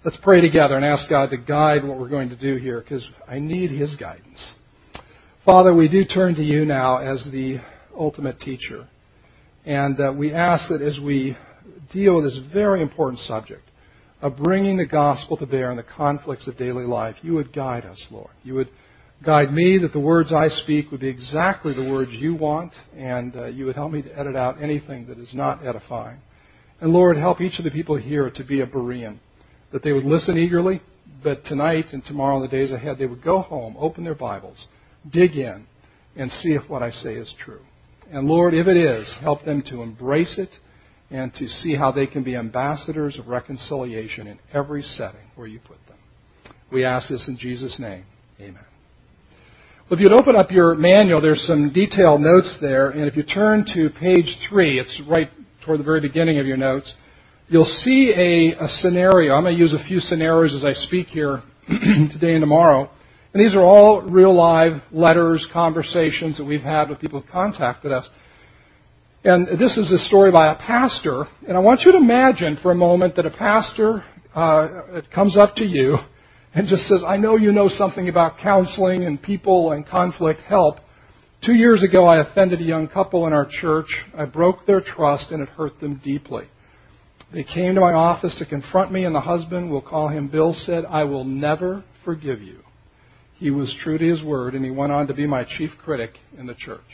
Let's pray together and ask God to guide what we're going to do here, because I need His guidance. Father, we do turn to You now as the ultimate teacher. And we ask that as we deal with this very important subject of bringing the gospel to bear in the conflicts of daily life, You would guide us, Lord. You would guide me that the words I speak would be exactly the words You want, and You would help me to edit out anything that is not edifying. And Lord, help each of the people here to be a Berean, that they would listen eagerly, but tonight and tomorrow and the days ahead, they would go home, open their Bibles, dig in, and see if what I say is true. And Lord, if it is, help them to embrace it and to see how they can be ambassadors of reconciliation in every setting where You put them. We ask this in Jesus' name. Amen. Well, if you'd open up your manual, there's some detailed notes there, and if you turn to page 3, it's right toward the very beginning of your notes, you'll see a scenario. I'm going to use a few scenarios as I speak here today and tomorrow. And these are all real live letters, conversations that we've had with people who've contacted us. And this is a story by a pastor. And I want you to imagine for a moment that a pastor comes up to you and just says, I know you know something about counseling and people and conflict. Help. 2 years ago, I offended a young couple in our church. I broke their trust and it hurt them deeply. They came to my office to confront me, and the husband, we'll call him Bill, said, I will never forgive you. He was true to his word, and he went on to be my chief critic in the church.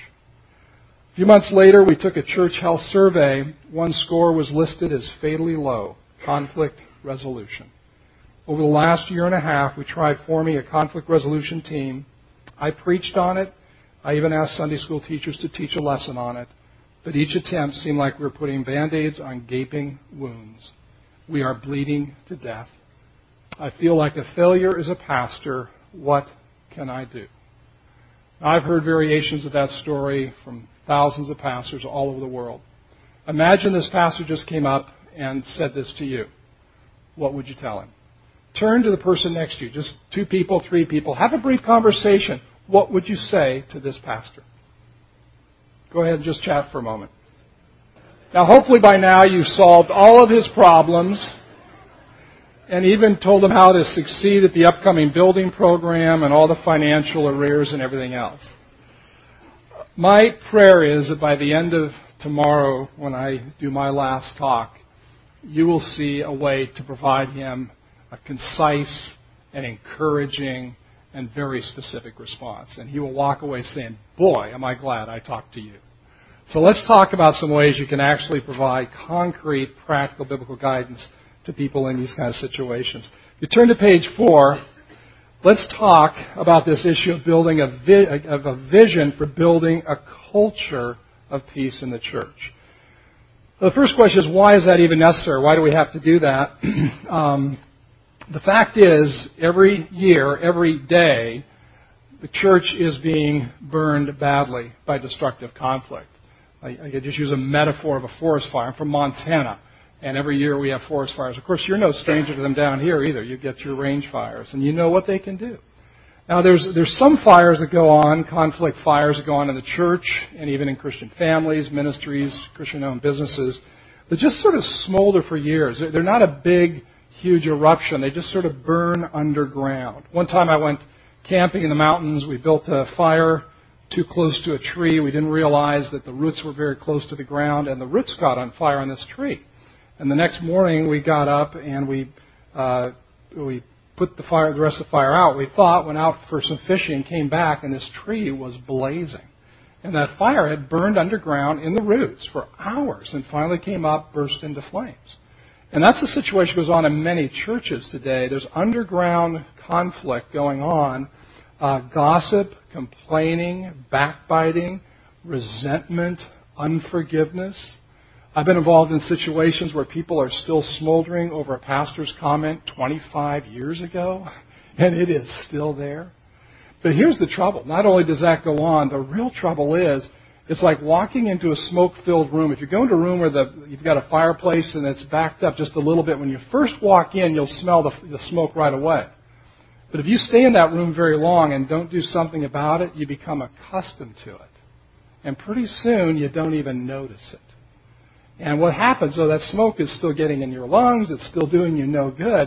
A few months later, we took a church health survey. One score was listed as fatally low, conflict resolution. Over the last year and a half, we tried forming a conflict resolution team. I preached on it. I even asked Sunday school teachers to teach a lesson on it. But each attempt seemed like we were putting Band-Aids on gaping wounds. We are bleeding to death. I feel like a failure as a pastor. What can I do? I've heard variations of that story from thousands of pastors all over the world. Imagine this pastor just came up and said this to you. What would you tell him? Turn to the person next to you, just 2 people, 3 people. Have a brief conversation. What would you say to this pastor? Go ahead and just chat for a moment. Now, hopefully by now you've solved all of his problems and even told him how to succeed at the upcoming building program and all the financial arrears and everything else. My prayer is that by the end of tomorrow, when I do my last talk, you will see a way to provide him a concise and encouraging and very specific response. And he will walk away saying, boy, am I glad I talked to you. So let's talk about some ways you can actually provide concrete, practical, biblical guidance to people in these kind of situations. If you turn to page 4, let's talk about this issue of building a vision for building a culture of peace in the church. The first question is, why is that even necessary? Why do we have to do that? The fact is, every year, every day, the church is being burned badly by destructive conflict. I could just use a metaphor of a forest fire. I'm from Montana, and every year we have forest fires. Of course, you're no stranger to them down here either. You get your range fires, and you know what they can do. Now, there's some fires that go on, conflict fires that go on in the church, and even in Christian families, ministries, Christian-owned businesses, that just sort of smolder for years. They're not a big, huge eruption. They just sort of burn underground. One time I went camping in the mountains. We built a fire too close to a tree. We didn't realize that the roots were very close to the ground, and the roots caught on fire on this tree. And the next morning we got up and we put the rest of the fire out. We thought, went out for some fishing, came back, and this tree was blazing. And that fire had burned underground in the roots for hours and finally came up, burst into flames. And that's the situation that goes on in many churches today. There's underground conflict going on, gossip, complaining, backbiting, resentment, unforgiveness. I've been involved in situations where people are still smoldering over a pastor's comment 25 years ago, and it is still there. But here's the trouble. Not only does that go on, the real trouble is it's like walking into a smoke-filled room. If you go into a room where you've got a fireplace and it's backed up just a little bit, when you first walk in, you'll smell the smoke right away. But if you stay in that room very long and don't do something about it, you become accustomed to it. And pretty soon, you don't even notice it. And what happens, though, that smoke is still getting in your lungs, it's still doing you no good,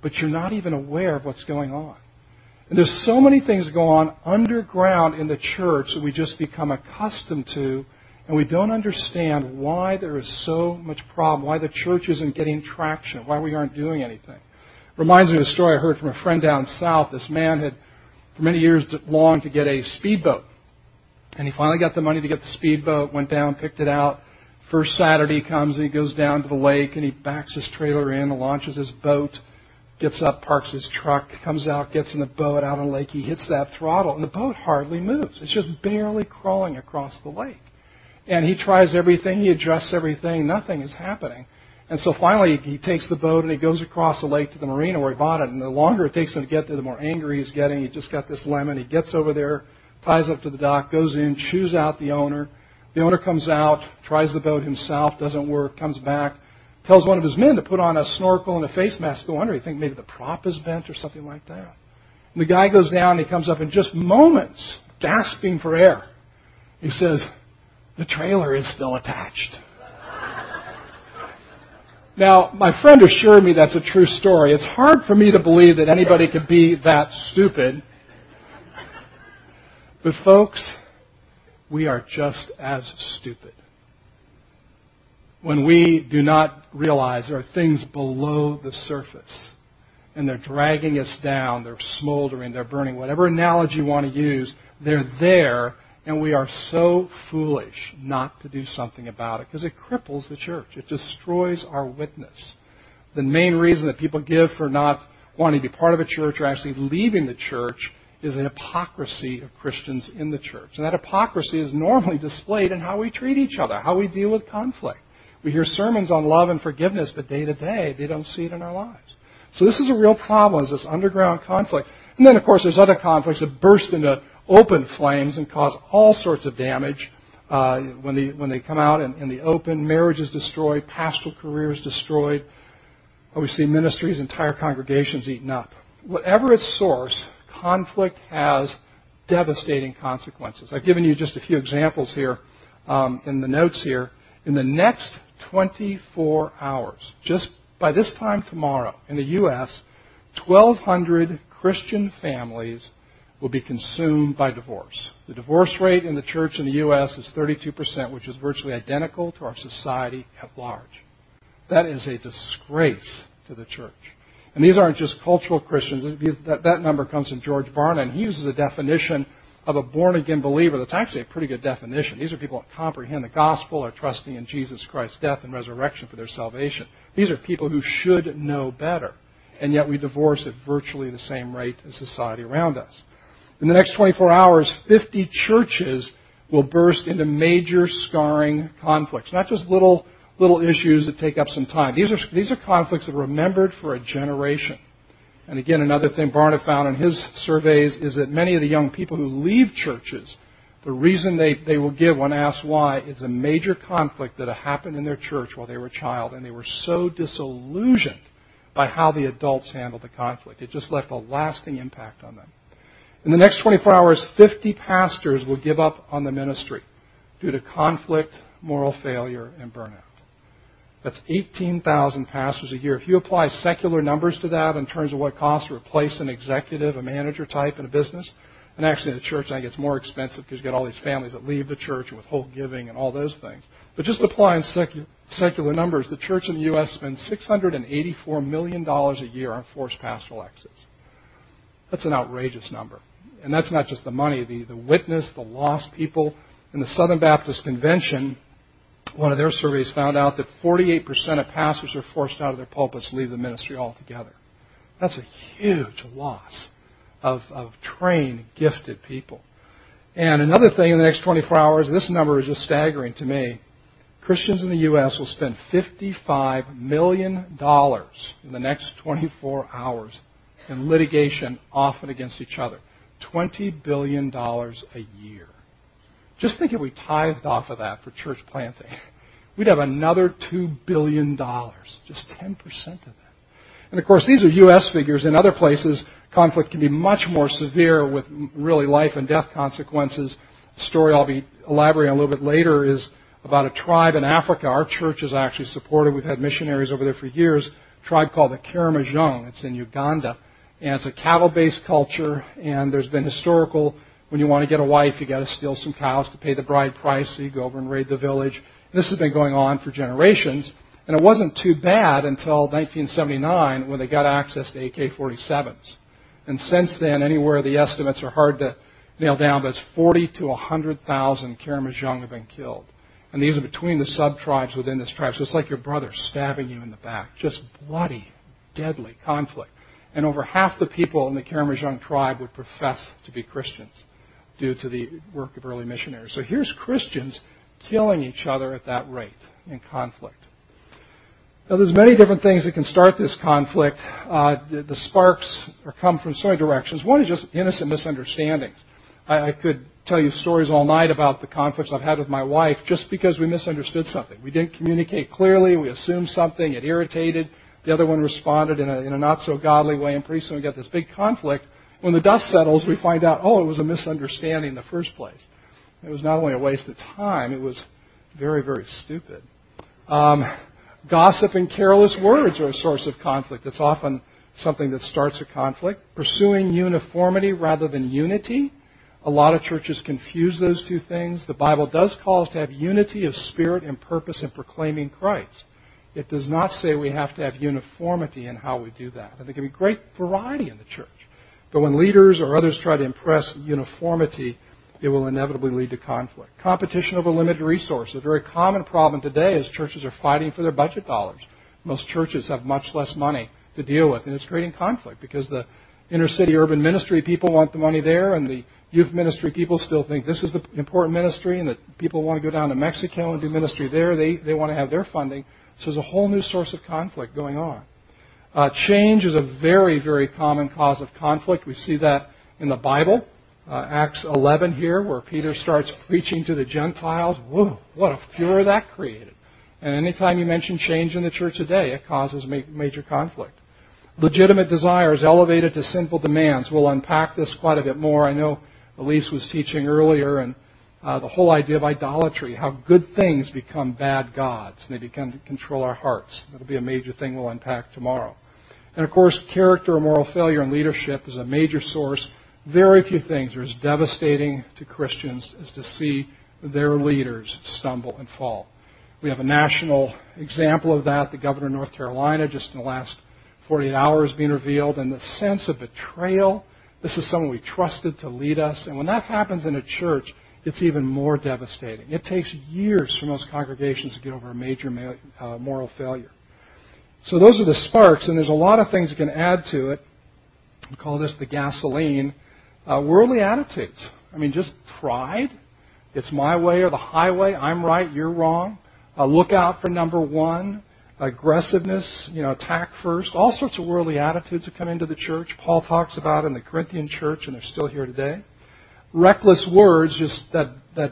but you're not even aware of what's going on. And there's so many things that go on underground in the church that we just become accustomed to, and we don't understand why there is so much problem, why the church isn't getting traction, why we aren't doing anything. Reminds me of a story I heard from a friend down south. This man had, for many years, longed to get a speedboat. And he finally got the money to get the speedboat, went down, picked it out. First Saturday comes, and he goes down to the lake, and he backs his trailer in, launches his boat, gets up, parks his truck, comes out, gets in the boat out on the lake. He hits that throttle, and the boat hardly moves. It's just barely crawling across the lake. And he tries everything, he adjusts everything, nothing is happening. And so finally he takes the boat and he goes across the lake to the marina where he bought it. And the longer it takes him to get there, the more angry he's getting. He just got this lemon. He gets over there, ties up to the dock, goes in, chews out the owner. The owner comes out, tries the boat himself, doesn't work, comes back, tells one of his men to put on a snorkel and a face mask. Go under. You think maybe the prop is bent or something like that. And the guy goes down and he comes up in just moments, gasping for air. He says, "The trailer is still attached." Now, my friend assured me that's a true story. It's hard for me to believe that anybody could be that stupid. But folks, we are just as stupid. When we do not realize there are things below the surface, and they're dragging us down, they're smoldering, they're burning, whatever analogy you want to use, they're there. And we are so foolish not to do something about it because it cripples the church. It destroys our witness. The main reason that people give for not wanting to be part of a church or actually leaving the church is a hypocrisy of Christians in the church. And that hypocrisy is normally displayed in how we treat each other, how we deal with conflict. We hear sermons on love and forgiveness, but day to day, they don't see it in our lives. So this is a real problem, is this underground conflict. And then, of course, there's other conflicts that burst into open flames and cause all sorts of damage when they come out in the open. Marriage is destroyed, pastoral careers destroyed. We see ministries, entire congregations eaten up. Whatever its source, conflict has devastating consequences. I've given you just a few examples here in the notes here. In the next 24 hours, just by this time tomorrow, in the U.S., 1,200 Christian families will be consumed by divorce. The divorce rate in the church in the U.S. is 32%, which is virtually identical to our society at large. That is a disgrace to the church. And these aren't just cultural Christians. That number comes from George Barna, and he uses a definition of a born-again believer that's actually a pretty good definition. These are people that comprehend the gospel, are trusting in Jesus Christ's death and resurrection for their salvation. These are people who should know better, and yet we divorce at virtually the same rate as society around us. In the next 24 hours, 50 churches will burst into major scarring conflicts, not just little issues that take up some time. These are conflicts that are remembered for a generation. And again, another thing Barna found in his surveys is that many of the young people who leave churches, the reason they will give when asked why is a major conflict that happened in their church while they were a child, and they were so disillusioned by how the adults handled the conflict. It just left a lasting impact on them. In the next 24 hours, 50 pastors will give up on the ministry due to conflict, moral failure, and burnout. That's 18,000 pastors a year. If you apply secular numbers to that in terms of what it costs to replace an executive, a manager type in a business, and actually in the church, I think it's more expensive because you get all these families that leave the church and withhold giving and all those things. But just applying secular numbers, the church in the U.S. spends $684 million a year on forced pastoral exits. That's an outrageous number. And that's not just the money, the witness, the lost people. In the Southern Baptist Convention, one of their surveys found out that 48% of pastors are forced out of their pulpits to leave the ministry altogether. That's a huge loss of trained, gifted people. And another thing in the next 24 hours, this number is just staggering to me. Christians in the U.S. will spend $55 million in the next 24 hours in litigation, often against each other. $20 billion a year. Just think if we tithed off of that for church planting. We'd have another $2 billion, just 10% of that. And of course, these are U.S. figures. In other places, conflict can be much more severe with really life and death consequences. The story I'll be elaborating on a little bit later is about a tribe in Africa. Our church is actually supported. We've had missionaries over there for years, tribe called the Karamojong. It's in Uganda. And it's a cattle-based culture, and there's been historical, when you want to get a wife, you got to steal some cows to pay the bride price, so you go over and raid the village. And this has been going on for generations, and it wasn't too bad until 1979 when they got access to AK-47s. And since then, anywhere the estimates are hard to nail down, but it's 40 to 100,000 Karamojong have been killed. And these are between the sub-tribes within this tribe. So it's like your brother stabbing you in the back. Just bloody, deadly conflict. And over half the people in the Karamojong tribe would profess to be Christians due to the work of early missionaries. So here's Christians killing each other at that rate in conflict. Now, there's many different things that can start this conflict. The sparks come from so many directions. One is just innocent misunderstandings. I could tell you stories all night about the conflicts I've had with my wife just because we misunderstood something. We didn't communicate clearly. We assumed something. It irritated. The other one responded in a not-so-godly way, and pretty soon we got this big conflict. When the dust settles, we find out, it was a misunderstanding in the first place. It was not only a waste of time, it was very, very stupid. Gossip and careless words are a source of conflict. It's often something that starts a conflict. Pursuing uniformity rather than unity. A lot of churches confuse those two things. The Bible does call us to have unity of spirit and purpose in proclaiming Christ. It does not say we have to have uniformity in how we do that. And there can be great variety in the church. But when leaders or others try to impress uniformity, it will inevitably lead to conflict. Competition over limited resources. A very common problem today is churches are fighting for their budget dollars. Most churches have much less money to deal with, and it's creating conflict because the inner city urban ministry people want the money there, and the youth ministry people still think this is the important ministry, and that people want to go down to Mexico and do ministry there. They want to have their funding. So there's a whole new source of conflict going on. Change is a very, very common cause of conflict. We see that in the Bible. Acts 11 here, where Peter starts preaching to the Gentiles. Whoa, what a furor that created. And anytime you mention change in the church today, it causes major conflict. Legitimate desires elevated to sinful demands. We'll unpack this quite a bit more. I know Elise was teaching earlier, and the whole idea of idolatry, how good things become bad gods, and they begin to control our hearts. That'll be a major thing we'll unpack tomorrow. And of course, character or moral failure in leadership is a major source. Very few things are as devastating to Christians as to see their leaders stumble and fall. We have a national example of that, the governor of North Carolina, just in the last 48 hours being revealed, and the sense of betrayal. This is someone we trusted to lead us. And when that happens in a church, it's even more devastating. It takes years for most congregations to get over a major moral failure. So those are the sparks, and there's a lot of things that can add to it. We call this the gasoline. Worldly attitudes. I mean, just pride. It's my way or the highway. I'm right, you're wrong. Look out for number one. Aggressiveness, attack first. All sorts of worldly attitudes that come into the church. Paul talks about it in the Corinthian church, and they're still here today. Reckless words, just that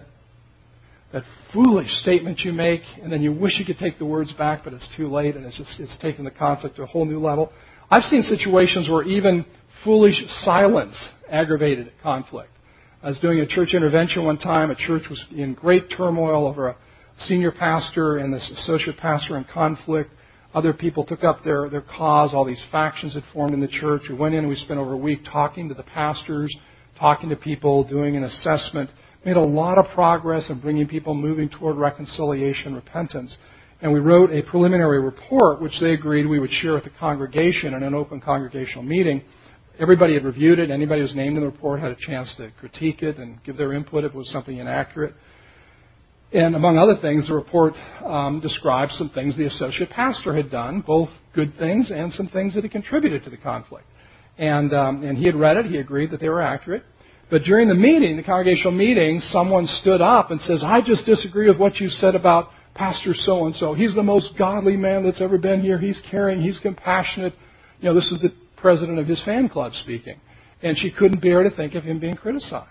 foolish statement you make, and then you wish you could take the words back, but it's too late, and it's taken the conflict to a whole new level. I've seen situations where even foolish silence aggravated conflict. I was doing a church intervention one time. A church was in great turmoil over a senior pastor and this associate pastor in conflict. Other people took up their cause. All these factions had formed in the church. We went in and we spent over a week talking to the pastors, talking to people, doing an assessment. Made a lot of progress in bringing people moving toward reconciliation, repentance. And we wrote a preliminary report, which they agreed we would share with the congregation in an open congregational meeting. Everybody had reviewed it. Anybody who was named in the report had a chance to critique it and give their input if it was something inaccurate. And among other things, the report describes some things the associate pastor had done, both good things and some things that had contributed to the conflict. And he had read it. He agreed that they were accurate. But during the meeting, the congregational meeting, someone stood up and says, I just disagree with what you said about Pastor so-and-so. He's the most godly man that's ever been here. He's caring. He's compassionate. This is the president of his fan club speaking. And she couldn't bear to think of him being criticized.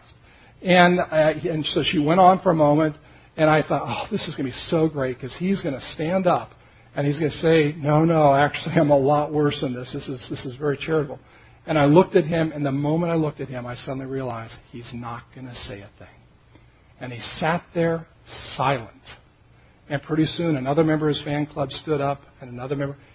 And so she went on for a moment, and I thought, this is going to be so great because he's going to stand up and he's going to say, no, actually I'm a lot worse than this. This is very charitable. And I looked at him, and the moment I looked at him, I suddenly realized he's not going to say a thing. And he sat there silent. And pretty soon another member of his fan club stood up, and another member,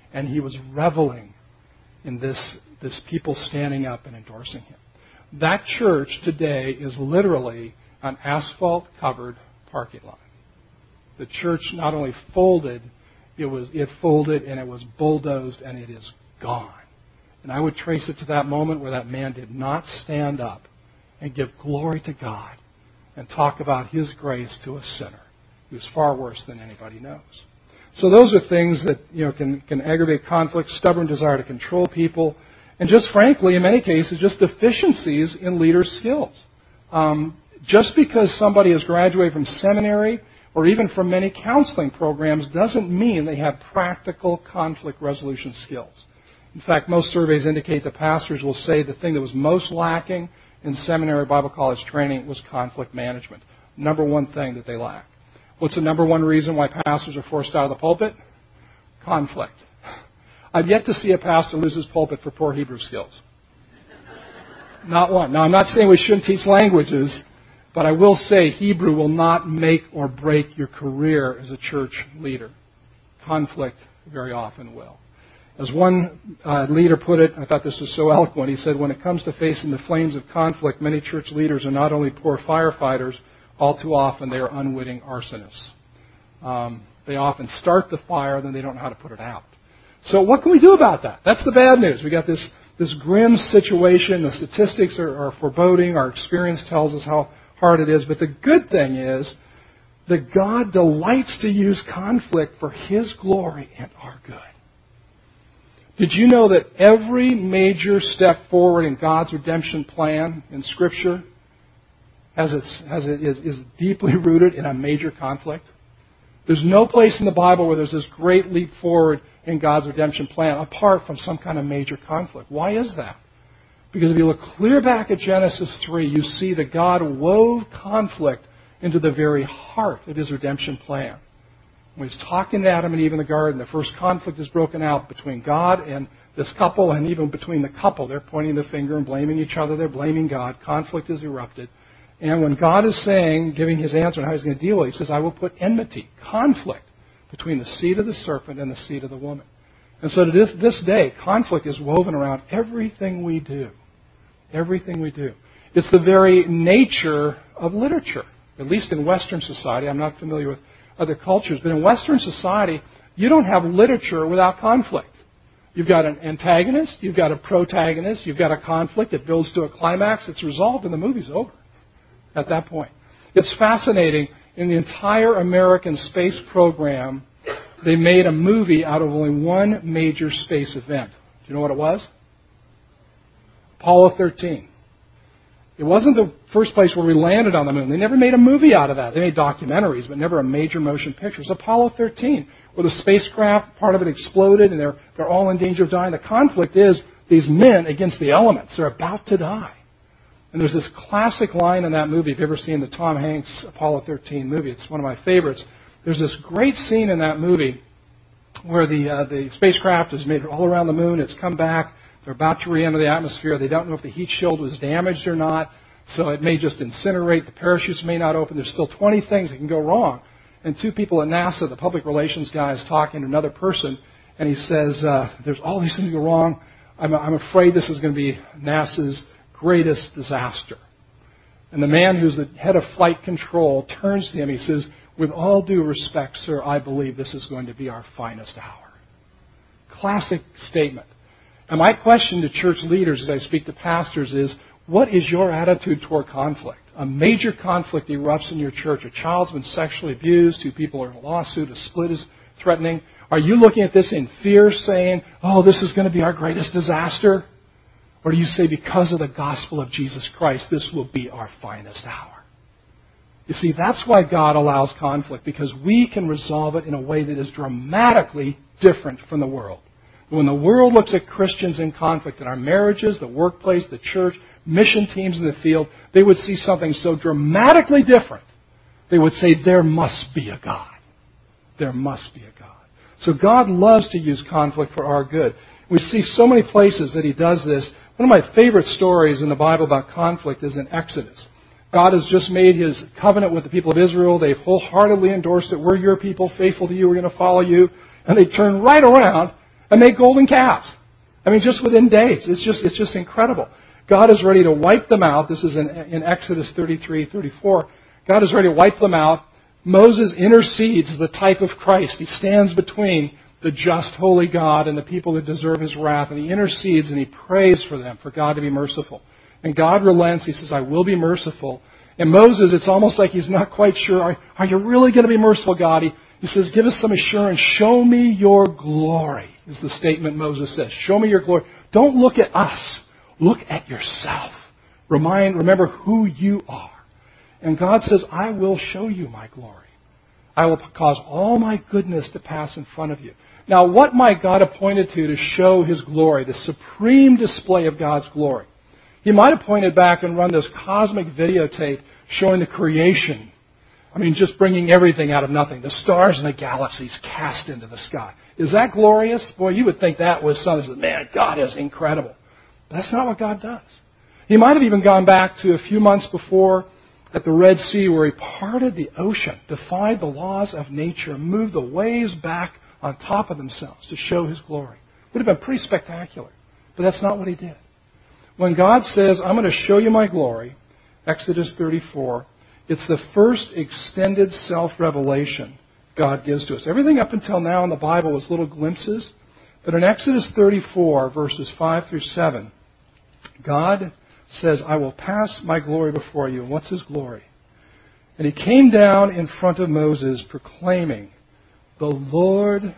And he was reveling in this people standing up and endorsing him. That church today is literally an asphalt-covered parking lot. The church not only folded, it folded and it was bulldozed and it is gone. And I would trace it to that moment where that man did not stand up and give glory to God and talk about His grace to a sinner who's far worse than anybody knows. So those are things that can aggravate conflict, stubborn desire to control people, and just frankly, in many cases, just deficiencies in leaders' skills. Just because somebody has graduated from seminary or even from many counseling programs doesn't mean they have practical conflict resolution skills. In fact, most surveys indicate that pastors will say the thing that was most lacking in seminary Bible college training was conflict management. Number one thing that they lack. What's the number one reason why pastors are forced out of the pulpit? Conflict. I've yet to see a pastor lose his pulpit for poor Hebrew skills. Not one. Now, I'm not saying we shouldn't teach languages, but I will say Hebrew will not make or break your career as a church leader. Conflict very often will. As one leader put it, I thought this was so eloquent, he said, when it comes to facing the flames of conflict, many church leaders are not only poor firefighters, all too often they are unwitting arsonists. They often start the fire, then they don't know how to put it out. So what can we do about that? That's the bad news. We got this grim situation. The statistics are foreboding. Our experience tells us how hard it is. But the good thing is that God delights to use conflict for His glory and our good. Did you know that every major step forward in God's redemption plan in Scripture is deeply rooted in a major conflict? There's no place in the Bible where there's this great leap forward in God's redemption plan apart from some kind of major conflict. Why is that? Because if you look clear back at Genesis 3, you see that God wove conflict into the very heart of His redemption plan. When He's talking to Adam and Eve in the garden, the first conflict is broken out between God and this couple, and even between the couple. They're pointing the finger and blaming each other. They're blaming God. Conflict is erupted. And when God is saying, giving His answer on how He's going to deal with it, He says, I will put enmity, conflict, between the seed of the serpent and the seed of the woman. And so to this day, conflict is woven around everything we do. Everything we do. It's the very nature of literature, at least in Western society. I'm not familiar with other cultures, but in Western society, you don't have literature without conflict. You've got an antagonist, you've got a protagonist, you've got a conflict, it builds to a climax, it's resolved, and the movie's over at that point. It's fascinating. In the entire American space program, they made a movie out of only one major space event. Do you know what it was? Apollo 13. It wasn't the first place where we landed on the moon. They never made a movie out of that. They made documentaries, but never a major motion picture. It was Apollo 13, where the spacecraft, part of it exploded, and they're all in danger of dying. The conflict is these men against the elements. They're about to die. And there's this classic line in that movie. If you've ever seen the Tom Hanks Apollo 13 movie, it's one of my favorites. There's this great scene in that movie where the spacecraft is made all around the moon. It's come back. They're about to re-enter the atmosphere. They don't know if the heat shield was damaged or not, so it may just incinerate. The parachutes may not open. There's still 20 things that can go wrong. And two people at NASA, the public relations guy, is talking to another person, and he says, there's all these things that go wrong. I'm afraid this is going to be NASA's greatest disaster. And the man who's the head of flight control turns to him. He says, with all due respect, sir, I believe this is going to be our finest hour. Classic statement. And my question to church leaders as I speak to pastors is, what is your attitude toward conflict? A major conflict erupts in your church. A child's been sexually abused. Two people are in a lawsuit. A split is threatening. Are you looking at this in fear, saying, oh, this is going to be our greatest disaster? Or do you say, because of the gospel of Jesus Christ, this will be our finest hour? You see, that's why God allows conflict, because we can resolve it in a way that is dramatically different from the world. When the world looks at Christians in conflict in our marriages, the workplace, the church, mission teams in the field, they would see something so dramatically different. They would say, there must be a God. There must be a God. So God loves to use conflict for our good. We see so many places that He does this. One of my favorite stories in the Bible about conflict is in Exodus. God has just made His covenant with the people of Israel. They've wholeheartedly endorsed it. We're your people, faithful to you, we're going to follow you. And they turn right around and make golden calves. I mean, just within days. It's just incredible. God is ready to wipe them out. This is in Exodus 33:34. God is ready to wipe them out. Moses intercedes, the type of Christ. He stands between the just, holy God and the people that deserve His wrath. And He intercedes and He prays for them, for God to be merciful. And God relents. He says, I will be merciful. And Moses, it's almost like he's not quite sure. Are you really going to be merciful, God? He says, give us some assurance. Show me your glory, is the statement Moses says. Show me your glory. Don't look at us. Look at yourself. Remember who you are. And God says, I will show you my glory. I will cause all my goodness to pass in front of you. Now, what might God have pointed to show His glory, the supreme display of God's glory? He might have pointed back and run this cosmic videotape showing the creation. I mean, just bringing everything out of nothing. The stars and the galaxies cast into the sky. Is that glorious? Boy, you would think that was something. Man, God is incredible. But that's not what God does. He might have even gone back to a few months before at the Red Sea where He parted the ocean, defied the laws of nature, moved the waves back on top of themselves to show His glory. Would have been pretty spectacular. But that's not what He did. When God says, I'm going to show you my glory, Exodus 34, it's the first extended self-revelation God gives to us. Everything up until now in the Bible was little glimpses. But in Exodus 34, verses 5 through 7, God says, I will pass my glory before you. And what's His glory? And He came down in front of Moses proclaiming, the Lord,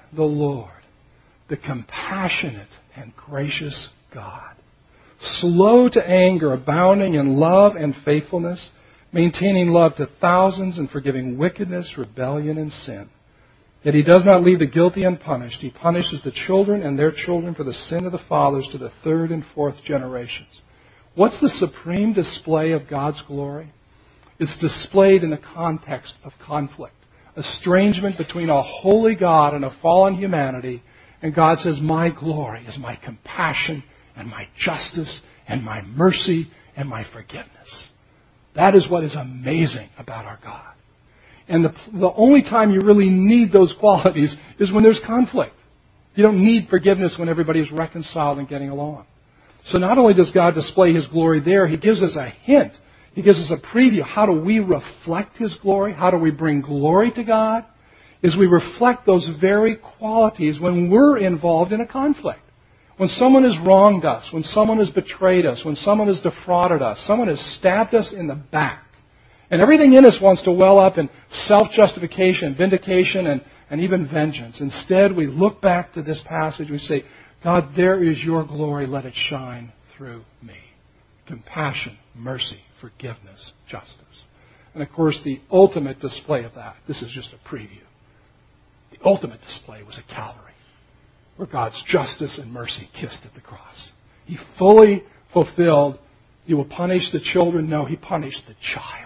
the compassionate and gracious God, slow to anger, abounding in love and faithfulness, maintaining love to thousands and forgiving wickedness, rebellion, and sin. Yet He does not leave the guilty unpunished. He punishes the children and their children for the sin of the fathers to the third and fourth generations. What's the supreme display of God's glory? It's displayed in the context of conflict. Estrangement between a holy God and a fallen humanity. And God says, my glory is my compassion and my justice and my mercy and my forgiveness. That is what is amazing about our God. And the only time you really need those qualities is when there's conflict. You don't need forgiveness when everybody is reconciled and getting along. So not only does God display His glory there, He gives us a hint. He gives us a preview. How do we reflect His glory? How do we bring glory to God? Is we reflect those very qualities when we're involved in a conflict. When someone has wronged us, when someone has betrayed us, when someone has defrauded us, someone has stabbed us in the back. And everything in us wants to well up in self-justification, vindication, and even vengeance. Instead, we look back to this passage, we say, God, there is your glory, let it shine through me. Compassion, mercy, forgiveness, justice. And of course, the ultimate display of that, this is just a preview. The ultimate display was at Calvary, where God's justice and mercy kissed at the cross. He fully fulfilled, He will punish the children. No, He punished the child.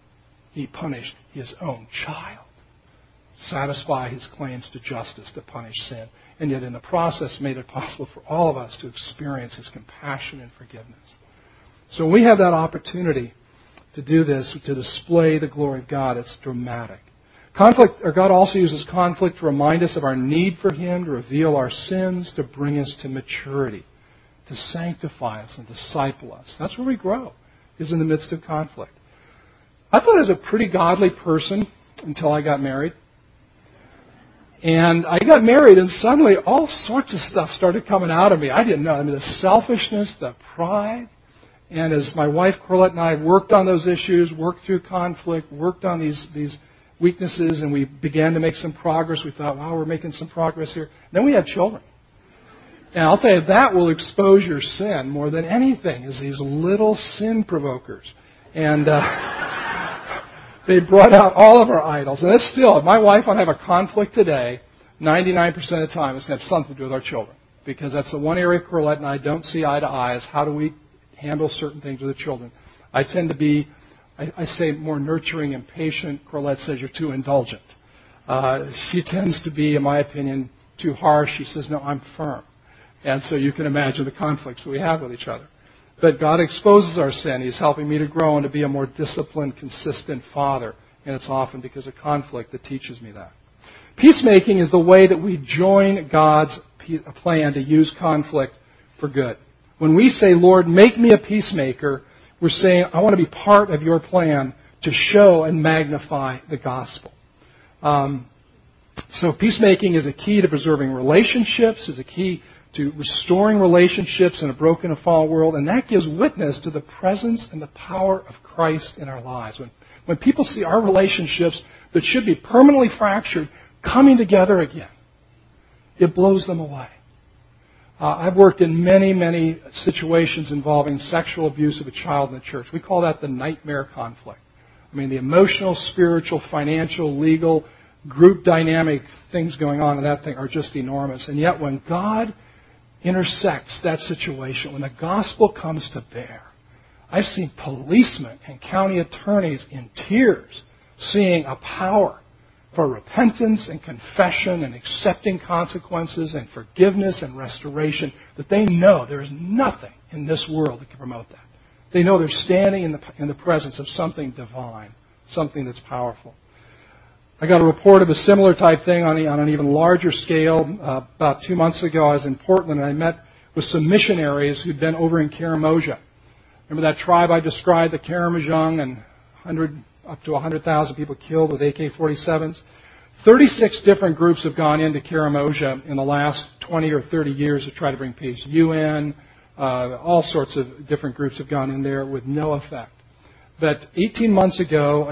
He punished His own child. Satisfy His claims to justice, to punish sin. And yet in the process made it possible for all of us to experience His compassion and forgiveness. So when we have that opportunity to do this, to display the glory of God, it's dramatic. God also uses conflict to remind us of our need for Him, to reveal our sins, to bring us to maturity, to sanctify us and disciple us. That's where we grow, is in the midst of conflict. I thought I was a pretty godly person until I got married. And I got married, and suddenly all sorts of stuff started coming out of me. I didn't know. I mean, the selfishness, the pride. And as my wife, Corlette, and I worked on those issues, worked through conflict, worked on these weaknesses, and we began to make some progress. We thought, wow, we're making some progress here. Then we had children. And I'll tell you, that will expose your sin more than anything, is these little sin provokers. And they brought out all of our idols. And it's still, my wife and I have a conflict today, 99% of the time, it's going to have something to do with our children. Because that's the one area Corlette and I don't see eye to eye, is how do we handle certain things with the children. I tend to be, I say, more nurturing and patient. Corlette says you're too indulgent. She tends to be, in my opinion, too harsh. She says, no, I'm firm. And so you can imagine the conflicts we have with each other. But God exposes our sin. He's helping me to grow and to be a more disciplined, consistent father. And it's often because of conflict that teaches me that. Peacemaking is the way that we join God's a plan to use conflict for good. When we say, Lord, make me a peacemaker, we're saying, I want to be part of your plan to show and magnify the gospel. So peacemaking is a key to preserving relationships, is a key to restoring relationships in a broken and fallen world, and that gives witness to the presence and the power of Christ in our lives. When people see our relationships that should be permanently fractured coming together again, it blows them away. I've worked in many, many situations involving sexual abuse of a child in the church. We call that the nightmare conflict. I mean, the emotional, spiritual, financial, legal, group dynamic things going on in that thing are just enormous. And yet when God intersects that situation, when the gospel comes to bear, I've seen policemen and county attorneys in tears seeing a power for repentance and confession and accepting consequences and forgiveness and restoration that they know there is nothing in this world that can promote that. They know they're standing in the presence of something divine, something that's powerful. I got a report of a similar type thing on an even larger scale. About 2 months ago, I was in Portland, and I met with some missionaries who'd been over in Karamojong. Remember that tribe I described, the Karamojong, and up to 100,000 people killed with AK-47s? 36 different groups have gone into Karamojong in the last 20 or 30 years to try to bring peace. UN, all sorts of different groups have gone in there with no effect. But 18 months ago,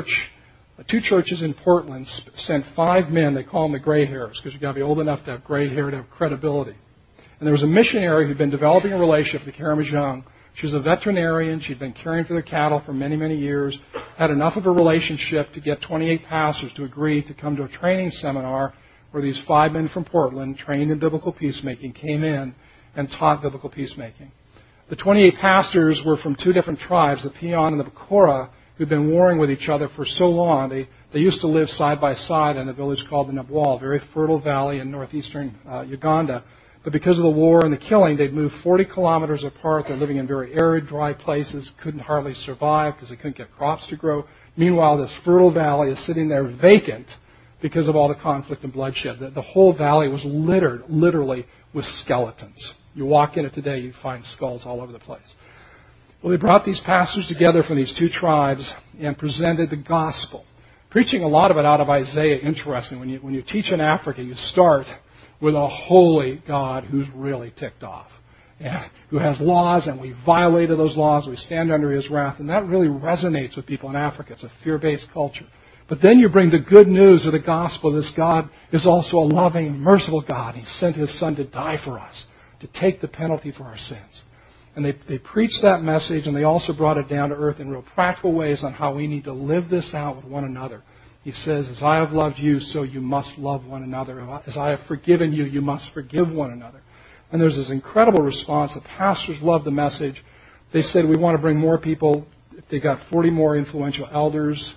two churches in Portland sent 5 men. They call them the gray hairs because you've got to be old enough to have gray hair to have credibility. And there was a missionary who'd been developing a relationship with the Karamojong. She was a veterinarian. She'd been caring for their cattle for many, many years, had enough of a relationship to get 28 pastors to agree to come to a training seminar where these 5 men from Portland, trained in biblical peacemaking, came in and taught biblical peacemaking. The 28 pastors were from 2 different tribes, the Peon and the Bakora, who'd been warring with each other for so long. They used to live side by side in a village called the Nabwal, a very fertile valley in northeastern Uganda. But because of the war and the killing, they'd moved 40 kilometers apart. They're living in very arid, dry places, couldn't hardly survive because they couldn't get crops to grow. Meanwhile, this fertile valley is sitting there vacant because of all the conflict and bloodshed. The whole valley was littered, literally, with skeletons. You walk in it today, you find skulls all over the place. Well, they brought these pastors together from these 2 tribes and presented the gospel, preaching a lot of it out of Isaiah. Interesting. When you teach in Africa, you start with a holy God who's really ticked off, and who has laws, and we violated those laws. We stand under His wrath, and that really resonates with people in Africa. It's a fear-based culture. But then you bring the good news of the gospel. This God is also a loving, merciful God. He sent His Son to die for us, to take the penalty for our sins. And they preached that message, and they also brought it down to earth in real practical ways on how we need to live this out with one another. He says, as I have loved you, so you must love one another. As I have forgiven you, you must forgive one another. And there's this incredible response. The pastors loved the message. They said, we want to bring more people. They got 40 more influential elders,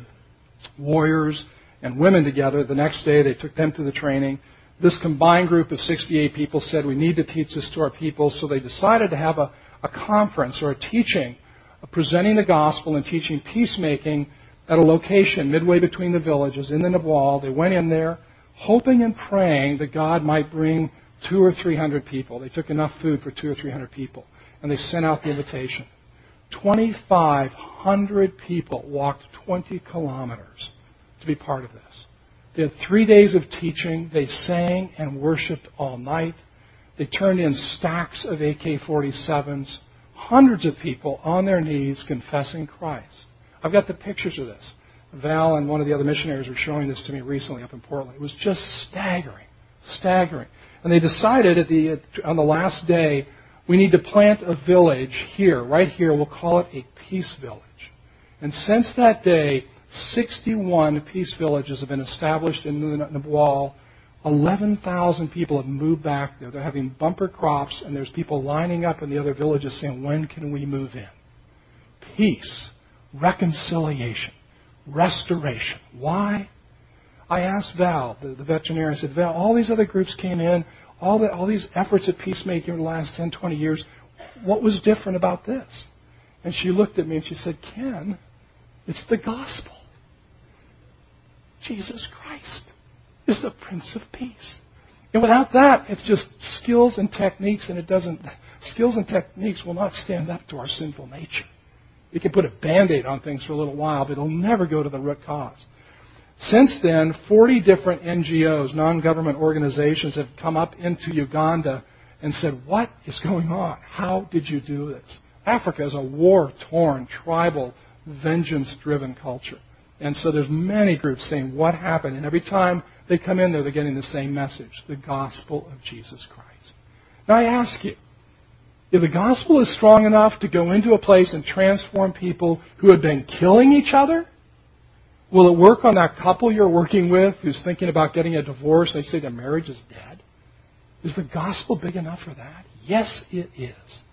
warriors, and women together. The next day, they took them to the training. This combined group of 68 people said, we need to teach this to our people. So they decided to have a conference or a teaching, presenting the gospel and teaching peacemaking at a location midway between the villages in the Nabwal. They went in there hoping and praying that God might bring 200 or 300 people. They took enough food for 200 or 300 people, and they sent out the invitation. 2,500 people walked 20 kilometers to be part of this. They had 3 days of teaching. They sang and worshiped all night. They turned in stacks of AK-47s. Hundreds of people on their knees confessing Christ. I've got the pictures of this. Val and one of the other missionaries were showing this to me recently up in Portland. It was just staggering, staggering. And they decided on the last day, we need to plant a village here, right here. We'll call it a peace village. And since that day, 61 peace villages have been established in the Nabwal. 11,000 people have moved back there. They're having bumper crops, and there's people lining up in the other villages saying, when can we move in? Peace. Reconciliation, restoration. Why? I asked Val, the veterinarian, I said, Val, all these other groups came in, all these efforts at peacemaking in the last 10, 20 years, what was different about this? And she looked at me and she said, Ken, it's the gospel. Jesus Christ is the Prince of Peace. And without that, it's just skills and techniques, and skills and techniques will not stand up to our sinful nature. You can put a Band-Aid on things for a little while, but it'll never go to the root cause. Since then, 40 different NGOs, non-government organizations, have come up into Uganda and said, what is going on? How did you do this? Africa is a war-torn, tribal, vengeance-driven culture. And so there's many groups saying, what happened? And every time they come in there, they're getting the same message, the gospel of Jesus Christ. Now I ask you, if the gospel is strong enough to go into a place and transform people who had been killing each other, will it work on that couple you're working with who's thinking about getting a divorce? They say their marriage is dead. Is the gospel big enough for that? Yes, it is.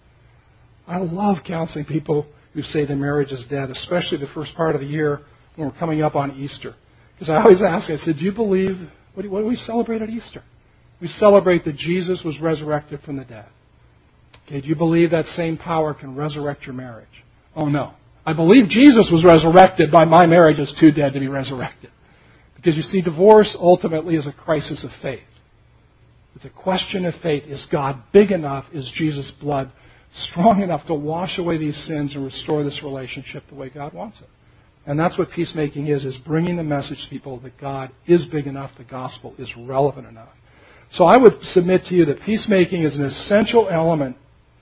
I love counseling people who say their marriage is dead, especially the first part of the year when we're coming up on Easter. Because I always ask, I said, do you believe, what do we celebrate at Easter? We celebrate that Jesus was resurrected from the dead. Okay, do you believe that same power can resurrect your marriage? Oh, no. I believe Jesus was resurrected, but my marriage is too dead to be resurrected. Because you see, divorce ultimately is a crisis of faith. It's a question of faith. Is God big enough? Is Jesus' blood strong enough to wash away these sins and restore this relationship the way God wants it? And that's what peacemaking is bringing the message to people that God is big enough, the gospel is relevant enough. So I would submit to you that peacemaking is an essential element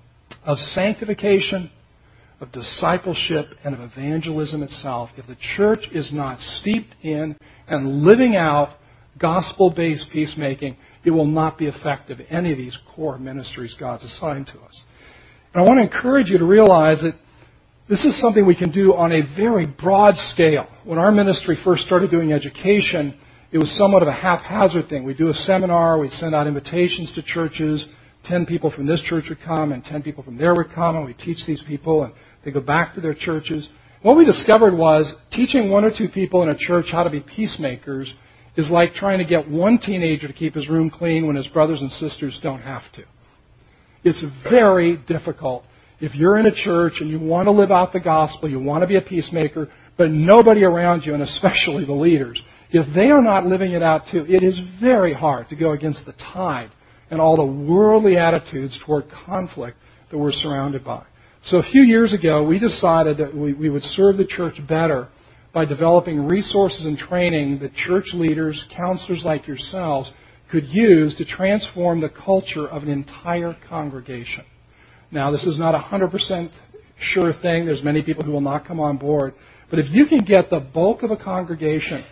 of sanctification, of discipleship, and of evangelism itself. If the church is not steeped in and living out gospel-based peacemaking, it will not be effective in any of these core ministries God's assigned to us. And I want to encourage you to realize that this is something we can do on a very broad scale. When our ministry first started doing education, it was somewhat of a haphazard thing. We'd do a seminar, we'd send out invitations to churches, 10 people from this church would come and 10 people from there would come, and we'd teach these people, and they go back to their churches. What we discovered was teaching 1 or 2 people in a church how to be peacemakers is like trying to get one teenager to keep his room clean when his brothers and sisters don't have to. It's very difficult. If you're in a church and you want to live out the gospel, you want to be a peacemaker, but nobody around you, and especially the leaders, if they are not living it out too, it is very hard to go against the tide and all the worldly attitudes toward conflict that we're surrounded by. So a few years ago, we decided that we would serve the church better by developing resources and training that church leaders, counselors like yourselves, could use to transform the culture of an entire congregation. Now, this is not a 100% sure thing. There's many people who will not come on board. But if you can get the bulk of a congregation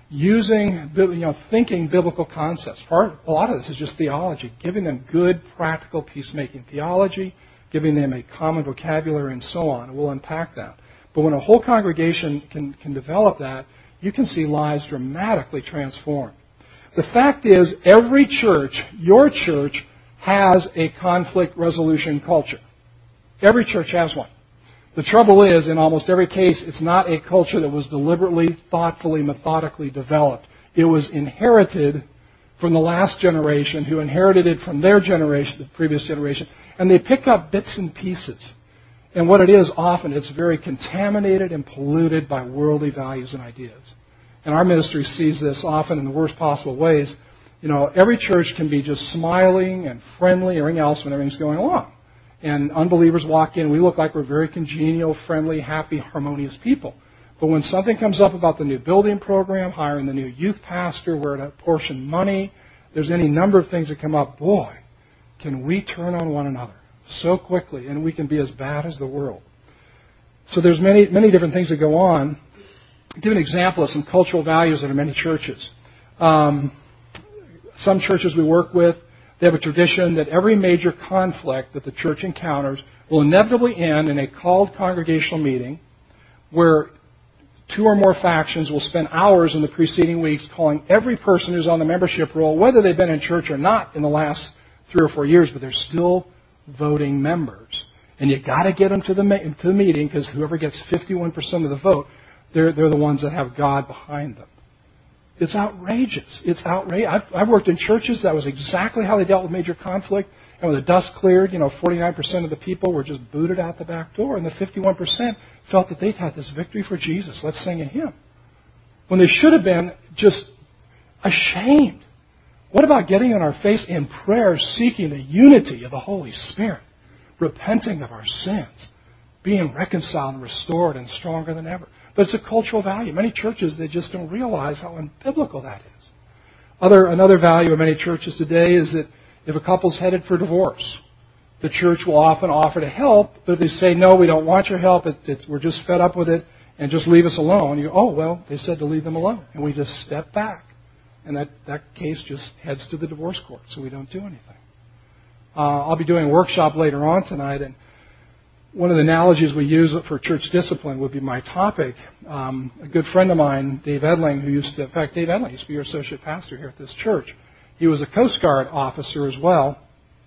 using, thinking biblical concepts, a lot of this is just theology, giving them good, practical, peacemaking theology, giving them a common vocabulary and so on, we'll unpack that. But when a whole congregation can develop that, you can see lives dramatically transformed. The fact is, every church, your church, has a conflict resolution culture. Every church has one. The trouble is, in almost every case, it's not a culture that was deliberately, thoughtfully, methodically developed. It was inherited from the last generation, who inherited it from their generation, the previous generation, and they pick up bits and pieces. And what it is often, it's very contaminated and polluted by worldly values and ideas. And our ministry sees this often in the worst possible ways. Every church can be just smiling and friendly and everything else when everything's going along. And unbelievers walk in, we look like we're very congenial, friendly, happy, harmonious people. But when something comes up about the new building program, hiring the new youth pastor, where to apportion money, there's any number of things that come up, boy, can we turn on one another so quickly, and we can be as bad as the world. So there's many, many different things that go on. I'll give an example of some cultural values that are in many churches. Some churches we work with, they have a tradition that every major conflict that the church encounters will inevitably end in a called congregational meeting where 2 or more factions will spend hours in the preceding weeks calling every person who's on the membership roll, whether they've been in church or not in the last 3 or 4 years, but they're still voting members. And you got to get them to the meeting, because whoever gets 51% of the vote, they're the ones that have God behind them. It's outrageous. It's outrageous. I've worked in churches that was exactly how they dealt with major conflict. And when the dust cleared, 49% of the people were just booted out the back door. And the 51% felt that they'd had this victory for Jesus. Let's sing a hymn. When they should have been just ashamed. What about getting on our face in prayer, seeking the unity of the Holy Spirit, repenting of our sins, being reconciled and restored and stronger than ever? But it's a cultural value. Many churches, they just don't realize how unbiblical that is. Another value of many churches today is that if a couple's headed for divorce, the church will often offer to help, but if they say, no, we don't want your help, we're just fed up with it, and just leave us alone, you go, oh, well, they said to leave them alone. And we just step back. And that case just heads to the divorce court, so we don't do anything. I'll be doing a workshop later on tonight, and one of the analogies we use for church discipline would be my topic. A good friend of mine, Dave Edling, Dave Edling used to be your associate pastor here at this church. He was a Coast Guard officer as well.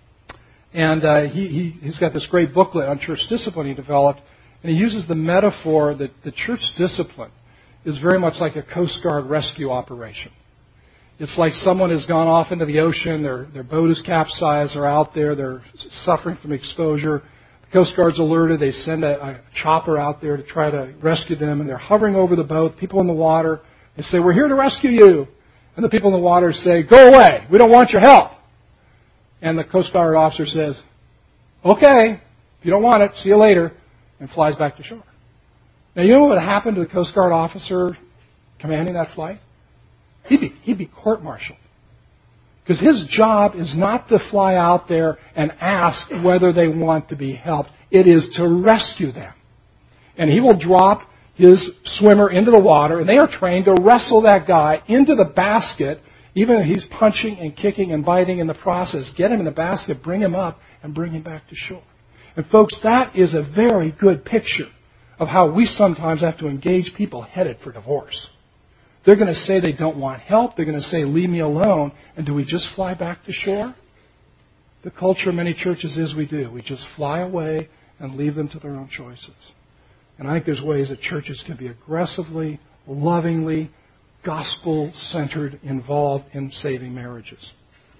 And he's got this great booklet on church discipline he developed. And he uses the metaphor that the church discipline is very much like a Coast Guard rescue operation. It's like someone has gone off into the ocean, their boat is capsized, they're out there, they're suffering from exposure. The Coast Guard's alerted, they send a chopper out there to try to rescue them, and they're hovering over the boat, people in the water. They say, we're here to rescue you. And the people in the water say, go away, we don't want your help. And the Coast Guard officer says, okay, if you don't want it, see you later, and flies back to shore. Now, you know what would happen to the Coast Guard officer commanding that flight? He'd be court-martialed. Because his job is not to fly out there and ask whether they want to be helped. It is to rescue them. And he will drop his swimmer into the water, and they are trained to wrestle that guy into the basket, even if he's punching and kicking and biting in the process. Get him in the basket, bring him up, and bring him back to shore. And folks, that is a very good picture of how we sometimes have to engage people headed for divorce. They're going to say they don't want help. They're going to say, leave me alone. And do we just fly back to shore? The culture of many churches is we do. We just fly away and leave them to their own choices. And I think there's ways that churches can be aggressively, lovingly, gospel-centered, involved in saving marriages.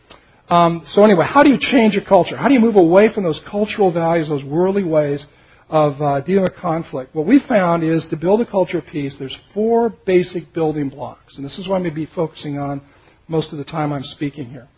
So anyway, how do you change a culture? How do you move away from those cultural values, those worldly ways of dealing with conflict? What we found is to build a culture of peace, there's 4 basic building blocks. And this is what I'm going to be focusing on most of the time I'm speaking here.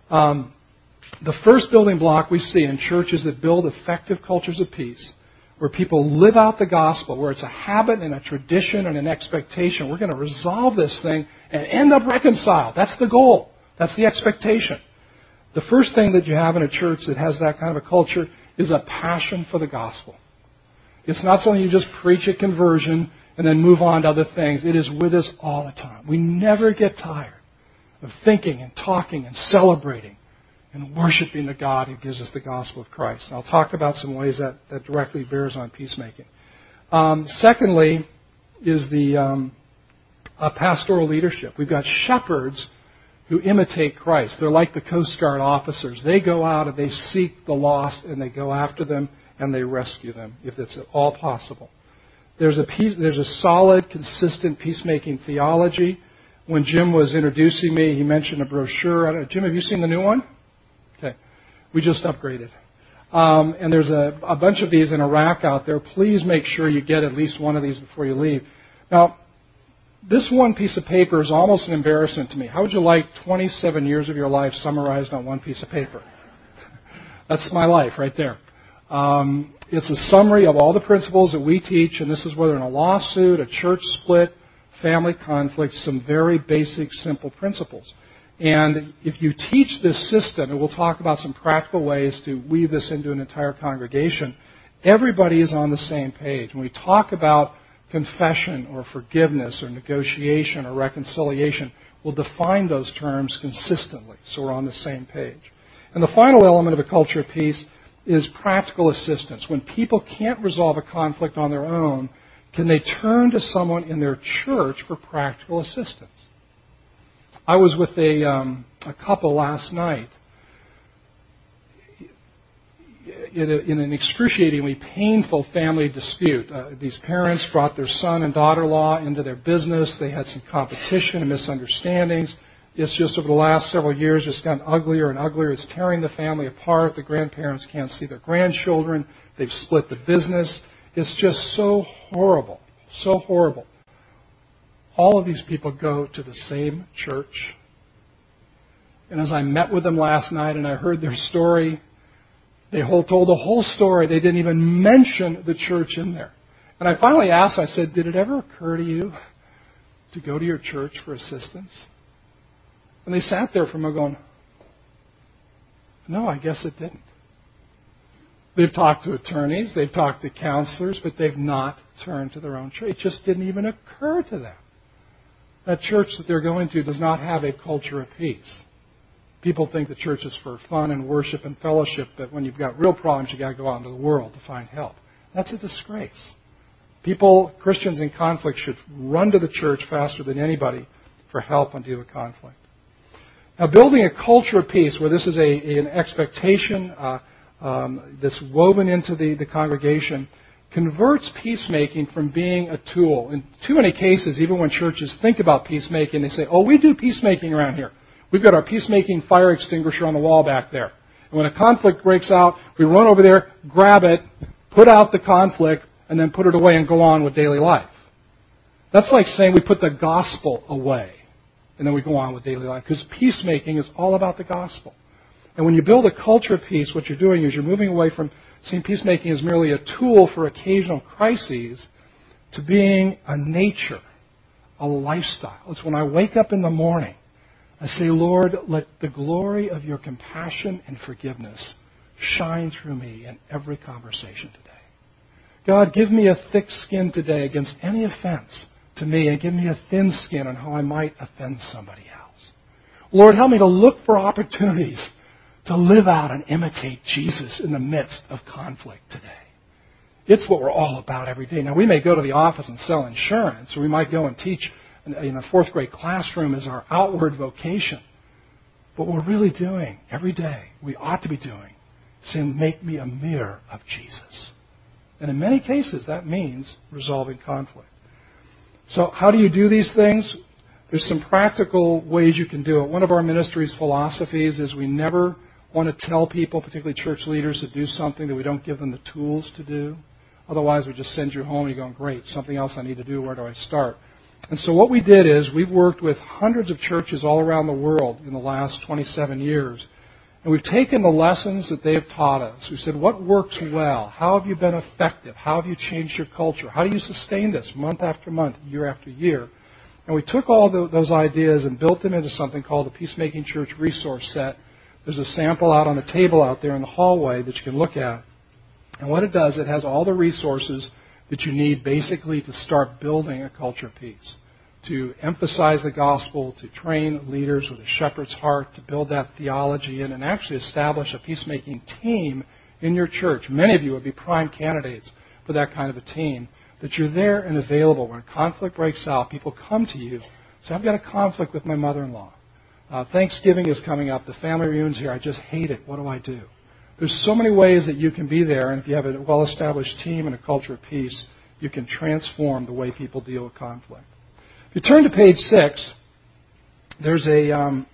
The first building block we see in churches that build effective cultures of peace, where people live out the gospel, where it's a habit and a tradition and an expectation. We're going to resolve this thing and end up reconciled. That's the goal. That's the expectation. The first thing that you have in a church that has that kind of a culture is a passion for the gospel. It's not something you just preach at conversion and then move on to other things. It is with us all the time. We never get tired of thinking and talking and celebrating and worshiping the God who gives us the gospel of Christ. And I'll talk about some ways that directly bears on peacemaking. Secondly is the pastoral leadership. We've got shepherds who imitate Christ. They're like the Coast Guard officers. They go out and they seek the lost and they go after them and they rescue them if it's at all possible. There's a solid, consistent peacemaking theology. When Jim was introducing me, he mentioned a brochure. Jim, have you seen the new one? Okay. We just upgraded. And there's a bunch of these in a rack out there. Please make sure you get at least one of these before you leave. Now, this one piece of paper is almost an embarrassment to me. How would you like 27 years of your life summarized on one piece of paper? That's my life right there. It's a summary of all the principles that we teach, and this is whether in a lawsuit, a church split, family conflict, some very basic, simple principles. And if you teach this system, and we'll talk about some practical ways to weave this into an entire congregation, everybody is on the same page. When we talk about confession or forgiveness or negotiation or reconciliation, we'll define those terms consistently so we're on the same page. And the final element of a culture of peace is practical assistance. When people can't resolve a conflict on their own, can they turn to someone in their church for practical assistance? I was with a couple last night in an excruciatingly painful family dispute. These parents brought their son and daughter-in-law into their business. They had some competition and misunderstandings. It's just over the last several years just gotten uglier and uglier. It's tearing the family apart. The grandparents can't see their grandchildren. They've split the business. It's just so horrible, so horrible. All of these people go to the same church. And as I met with them last night and I heard their story, they told the whole story. They didn't even mention the church in there. And I finally asked, I said, did it ever occur to you to go to your church for assistance? And they sat there for a moment going, no, I guess it didn't. They've talked to attorneys, they've talked to counselors, but they've not turned to their own church. It just didn't even occur to them. That church that they're going to does not have a culture of peace. People think the church is for fun and worship and fellowship, but when you've got real problems, you've got to go out into the world to find help. That's a disgrace. People, Christians in conflict, should run to the church faster than anybody for help on dealing with conflict. Now, building a culture of peace, where this is an expectation that's woven into the congregation, converts peacemaking from being a tool. In too many cases, even when churches think about peacemaking, they say, oh, we do peacemaking around here. We've got our peacemaking fire extinguisher on the wall back there. And when a conflict breaks out, we run over there, grab it, put out the conflict, and then put it away and go on with daily life. That's like saying we put the gospel away, and then we go on with daily life. Because peacemaking is all about the gospel. And when you build a culture of peace, what you're doing is you're moving away from seeing peacemaking as merely a tool for occasional crises to being a nature, a lifestyle. It's when I wake up in the morning, I say, Lord, let the glory of your compassion and forgiveness shine through me in every conversation today. God, give me a thick skin today against any offense to me, and give me a thin skin on how I might offend somebody else. Lord, help me to look for opportunities to live out and imitate Jesus in the midst of conflict today. It's what we're all about every day. Now, we may go to the office and sell insurance, or we might go and teach in a fourth grade classroom as our outward vocation. But what we're really doing every day, we ought to be doing, saying, make me a mirror of Jesus. And in many cases, that means resolving conflict. So how do you do these things? There's some practical ways you can do it. One of our ministry's philosophies is we never want to tell people, particularly church leaders, to do something that we don't give them the tools to do. Otherwise, we just send you home and you're going, great, something else I need to do, where do I start? And so what we did is we've worked with hundreds of churches all around the world in the last 27 years. And we've taken the lessons that they have taught us. We said, what works well? How have you been effective? How have you changed your culture? How do you sustain this month after month, year after year? And we took all those ideas and built them into something called the Peacemaking Church Resource Set. There's a sample out on the table out there in the hallway that you can look at. And what it does, it has all the resources that you need basically to start building a culture of peace, to emphasize the gospel, to train leaders with a shepherd's heart, to build that theology in, and actually establish a peacemaking team in your church. Many of you would be prime candidates for that kind of a team, that you're there and available. When conflict breaks out, people come to you, say, I've got a conflict with my mother-in-law. Thanksgiving is coming up. The family reunion's here. I just hate it. What do I do? There's so many ways that you can be there, and if you have a well-established team and a culture of peace, you can transform the way people deal with conflict. If you turn to page 6, there's a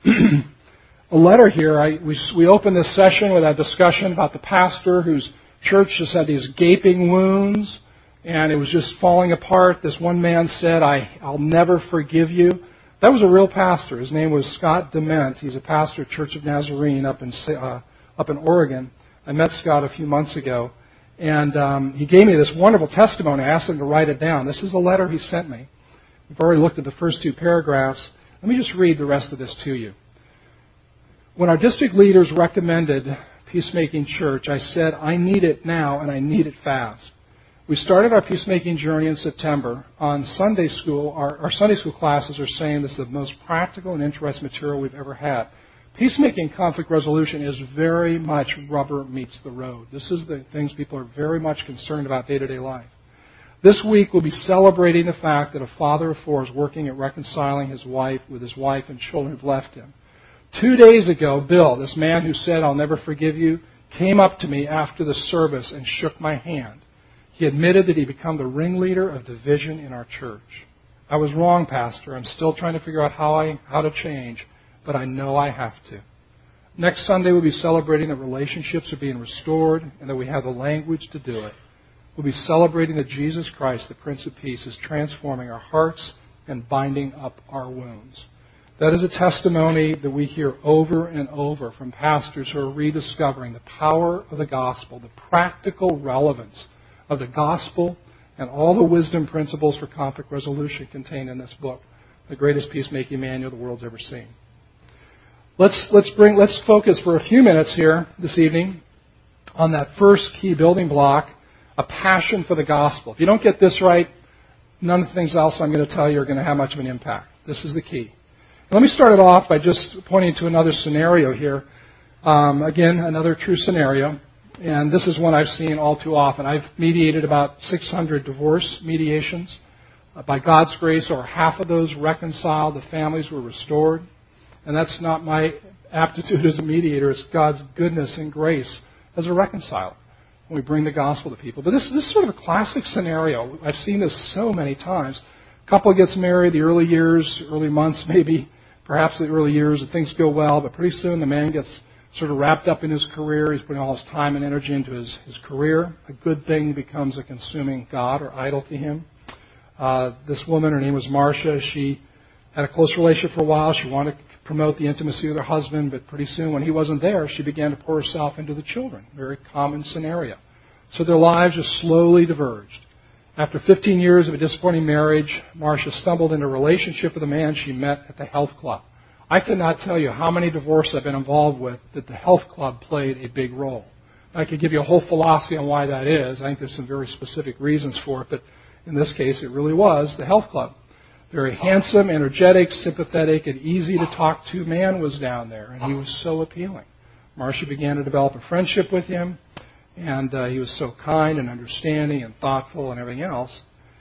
letter here. We opened this session with a discussion about the pastor whose church just had these gaping wounds, and it was just falling apart. This one man said, I'll never forgive you. That was a real pastor. His name was Scott Dement. He's a pastor at Church of Nazarene up in Oregon. I met Scott a few months ago, and he gave me this wonderful testimony. I asked him to write it down. This is a letter he sent me. We've already looked at the first 2 paragraphs. Let me just read the rest of this to you. When our district leaders recommended Peacemaking Church, I said, I need it now, and I need it fast. We started our peacemaking journey in September. On Sunday school, our Sunday school classes are saying this is the most practical and interesting material we've ever had. Peacemaking conflict resolution is very much rubber meets the road. This is the things people are very much concerned about day-to-day life. This week we'll be celebrating the fact that a father of 4 is working at reconciling his wife with his wife and children who've left him. 2 days ago, Bill, this man who said, I'll never forgive you, came up to me after the service and shook my hand. He admitted that he'd become the ringleader of division in our church. I was wrong, Pastor. I'm still trying to figure out how to change, but I know I have to. Next Sunday we'll be celebrating that relationships are being restored and that we have the language to do it. We'll be celebrating that Jesus Christ, the Prince of Peace, is transforming our hearts and binding up our wounds. That is a testimony that we hear over and over from pastors who are rediscovering the power of the gospel, the practical relevance of the gospel, and all the wisdom principles for conflict resolution contained in this book, the greatest peacemaking manual the world's ever seen. Let's focus for a few minutes here this evening on that first key building block, a passion for the gospel. If you don't get this right, none of the things else I'm going to tell you are going to have much of an impact. This is the key. Let me start it off by just pointing to another scenario here. Again, another true scenario. And this is one I've seen all too often. I've mediated about 600 divorce mediations. By God's grace, over half of those reconciled. The families were restored. And that's not my aptitude as a mediator. It's God's goodness and grace as a reconciler when we bring the gospel to people. But this is sort of a classic scenario. I've seen this so many times. A couple gets married, the early years, early months maybe, perhaps the early years, and things go well. But pretty soon the man gets sort of wrapped up in his career. He's putting all his time and energy into his career. A good thing becomes a consuming god or idol to him. This woman, her name was Marcia. She had a close relationship for a while. She wanted to promote the intimacy with her husband, but pretty soon when he wasn't there, she began to pour herself into the children. Very common scenario. So their lives just slowly diverged. After 15 years of a disappointing marriage, Marcia stumbled into a relationship with a man she met at the health club. I cannot tell you how many divorces I've been involved with that the health club played a big role. I could give you a whole philosophy on why that is. I think there's some very specific reasons for it, but in this case it really was the health club. Very handsome, energetic, sympathetic, and easy to talk to man was down there, and he was so appealing. Marcia began to develop a friendship with him, and he was so kind and understanding and thoughtful and everything else.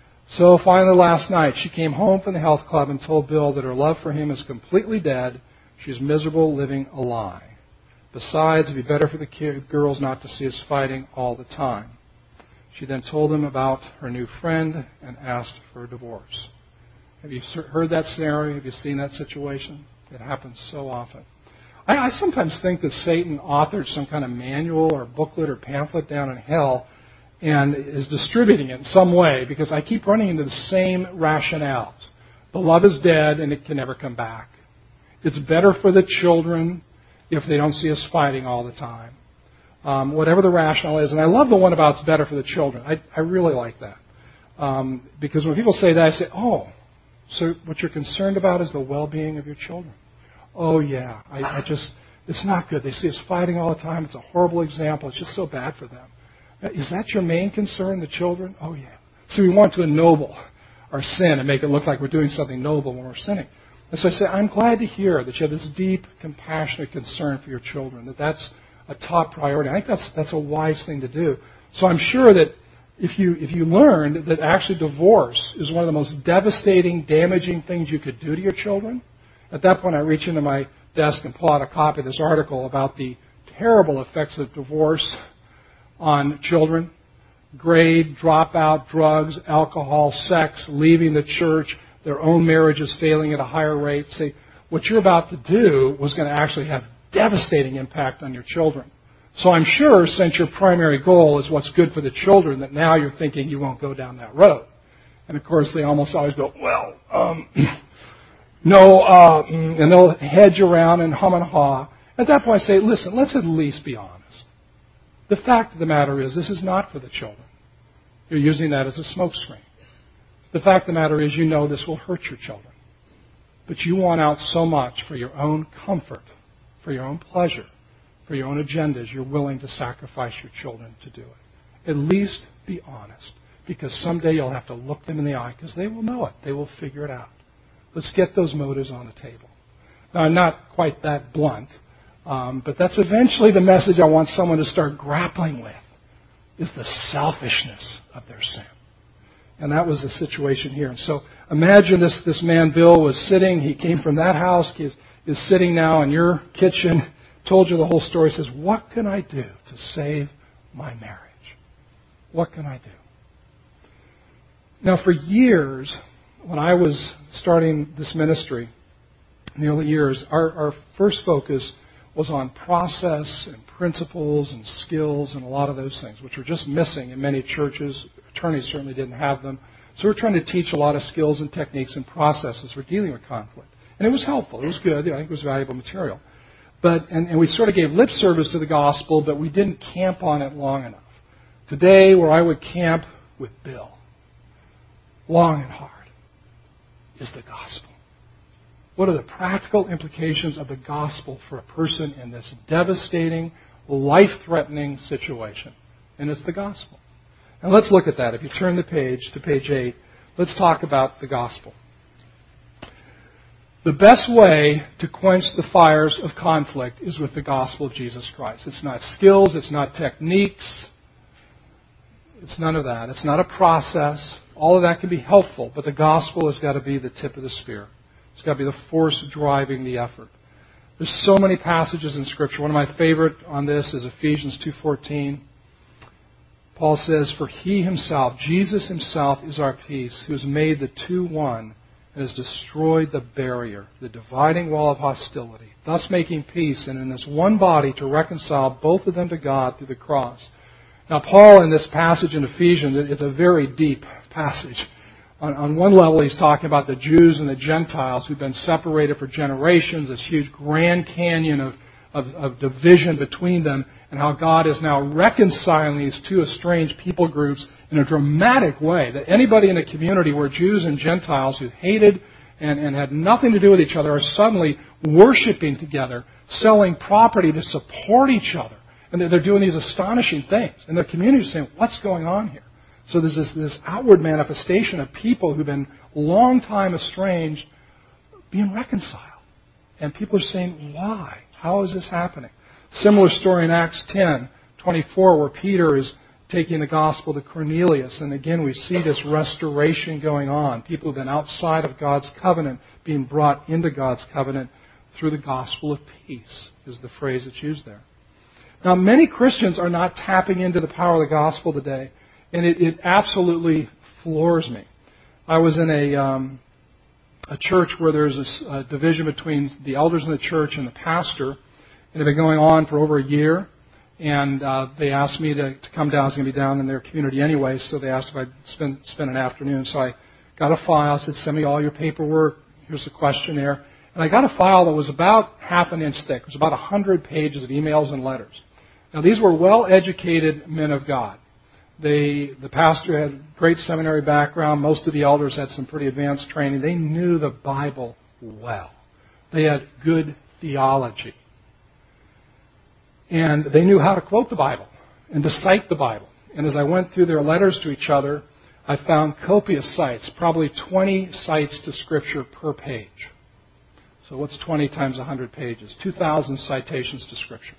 So finally last night, she came home from the health club and told Bill that her love for him is completely dead. She's miserable living a lie. Besides, it'd be better for the girls not to see us fighting all the time. She then told him about her new friend and asked for a divorce. Have you heard that scenario? Have you seen that situation? It happens so often. I sometimes think that Satan authored some kind of manual or booklet or pamphlet down in hell and is distributing it in some way, because I keep running into the same rationales. The love is dead and it can never come back. It's better for the children if they don't see us fighting all the time. Whatever the rationale is. And I love the one about it's better for the children. I really like that. Because when people say that, I say, oh, so what you're concerned about is the well-being of your children. Oh, yeah. It's not good. They see us fighting all the time. It's a horrible example. It's just so bad for them. Is that your main concern, the children? Oh, yeah. So we want to ennoble our sin and make it look like we're doing something noble when we're sinning. And so I say, I'm glad to hear that you have this deep, compassionate concern for your children, that's a top priority. I think that's a wise thing to do. So I'm sure that if you learned that actually divorce is one of the most devastating, damaging things you could do to your children, at that point I reach into my desk and pull out a copy of this article about the terrible effects of divorce on children. Grade, dropout, drugs, alcohol, sex, leaving the church, their own marriages failing at a higher rate. Say, what you're about to do was going to actually have devastating impact on your children. So I'm sure, since your primary goal is what's good for the children, that now you're thinking you won't go down that road. And of course, they almost always go, well, no, and they'll hedge around and hum and haw. At that point, I say, listen, let's at least be honest. The fact of the matter is, this is not for the children. You're using that as a smokescreen. The fact of the matter is, you know this will hurt your children. But you want out so much for your own comfort, for your own pleasure, for your own agendas, you're willing to sacrifice your children to do it. At least be honest, because someday you'll have to look them in the eye, because they will know it. They will figure it out. Let's get those motives on the table. Now, I'm not quite that blunt, but that's eventually the message I want someone to start grappling with, is the selfishness of their sin. And that was the situation here. And so imagine this man, Bill, was sitting. He came from that house. He is sitting now in your kitchen. Told you the whole story. Says, what can I do to save my marriage? What can I do? Now, for years, when I was starting this ministry, in the early years, our first focus was on process and principles and skills and a lot of those things, which were just missing in many churches. Attorneys certainly didn't have them. So we're trying to teach a lot of skills and techniques and processes for dealing with conflict. And it was helpful. It was good. I think it was valuable material. And we sort of gave lip service to the gospel, but we didn't camp on it long enough. Today, where I would camp with Bill, long and hard, is the gospel. What are the practical implications of the gospel for a person in this devastating, life-threatening situation? And it's the gospel. And let's look at that. If you turn the page to page 8, let's talk about the gospel. The best way to quench the fires of conflict is with the gospel of Jesus Christ. It's not skills, it's not techniques, it's none of that. It's not a process. All of that can be helpful, but the gospel has got to be the tip of the spear. It's got to be the force driving the effort. There's so many passages in Scripture. One of my favorite on this is Ephesians 2:14. Paul says, "For he himself, Jesus himself, is our peace, who has made the two one, and has destroyed the barrier, the dividing wall of hostility, thus making peace, and in this one body to reconcile both of them to God through the cross." Now, Paul, in this passage in Ephesians, it's a very deep passage. On one level, he's talking about the Jews and the Gentiles who've been separated for generations, this huge Grand Canyon of division between them, and how God is now reconciling these two estranged people groups in a dramatic way, that anybody in the community where Jews and Gentiles who hated and had nothing to do with each other are suddenly worshiping together, selling property to support each other. And they're doing these astonishing things. And the community is saying, what's going on here? So there's this outward manifestation of people who've been long time estranged being reconciled. And people are saying, why? How is this happening? Similar story in Acts 10:24, where Peter is taking the gospel to Cornelius. And again, we see this restoration going on. People who've been outside of God's covenant being brought into God's covenant through the gospel of peace, is the phrase that's used there. Now, many Christians are not tapping into the power of the gospel today, and it absolutely floors me. I was in a church where there's a division between the elders in the church and the pastor, and it had been going on for over a year. And they asked me to come down. I was going to be down in their community anyway, so they asked if I'd spend an afternoon. So I got a file, said, send me all your paperwork. Here's the questionnaire. And I got a file that was about half an inch thick. It was about 100 pages of emails and letters. Now, these were well-educated men of God. The pastor had great seminary background. Most of the elders had some pretty advanced training. They knew the Bible well. They had good theology. And they knew how to quote the Bible and to cite the Bible. And as I went through their letters to each other, I found copious cites, probably 20 cites to Scripture per page. So what's 20 times 100 pages? 2,000 citations to Scripture.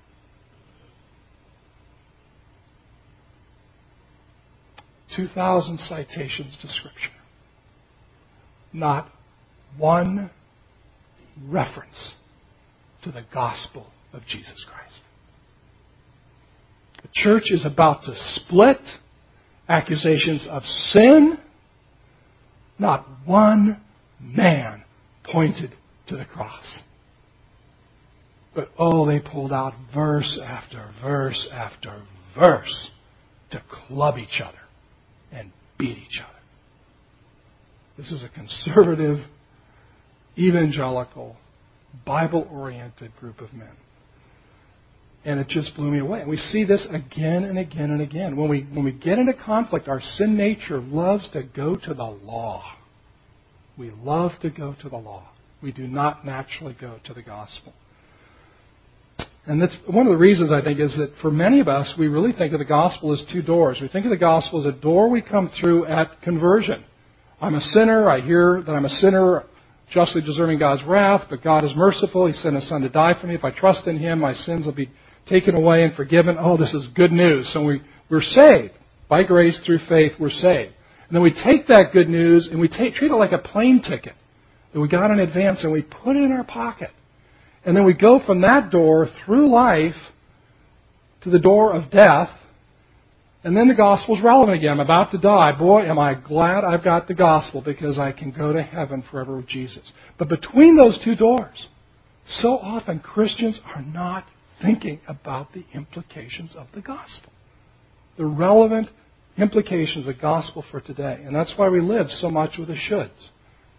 "2,000 citations to Scripture. Not one reference to the gospel of Jesus Christ." The church is about to split. Accusations of sin. Not one man pointed to the cross. But they pulled out verse after verse after verse to club each other and beat each other. This is a conservative, evangelical, Bible-oriented group of men. And it just blew me away. And we see this again and again and again. When we get into conflict, our sin nature loves to go to the law. We love to go to the law. We do not naturally go to the gospel. And that's one of the reasons, I think, is that for many of us, we really think of the gospel as two doors. We think of the gospel as a door we come through at conversion. I'm a sinner. I hear that I'm a sinner, justly deserving God's wrath, but God is merciful. He sent His Son to die for me. If I trust in Him, my sins will be taken away and forgiven. This is good news. So we're saved. By grace, through faith, we're saved. And then we take that good news and we treat it like a plane ticket that we got in advance, and we put it in our pocket. And then we go from that door through life to the door of death. And then the gospel is relevant again. I'm about to die. Boy, am I glad I've got the gospel, because I can go to heaven forever with Jesus. But between those two doors, so often Christians are not thinking about the implications of the gospel. The relevant implications of the gospel for today. And that's why we live so much with the shoulds.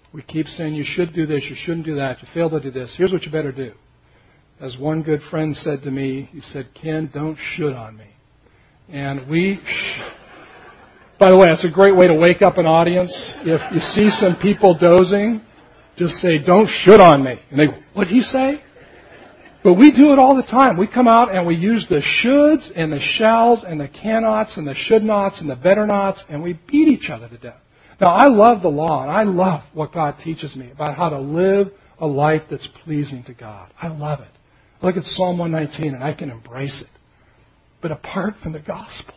We keep saying you should do this, you shouldn't do that, you fail to do this. Here's what you better do. As one good friend said to me, he said, Ken, don't should on me. And by the way, that's a great way to wake up an audience. If you see some people dozing, just say, don't should on me. And they go, what'd he say? But we do it all the time. We come out and we use the shoulds and the shalls and the cannots and the should nots and the better nots, and we beat each other to death. Now, I love the law, and I love what God teaches me about how to live a life that's pleasing to God. I love it. Look at Psalm 119, and I can embrace it. But apart from the gospel,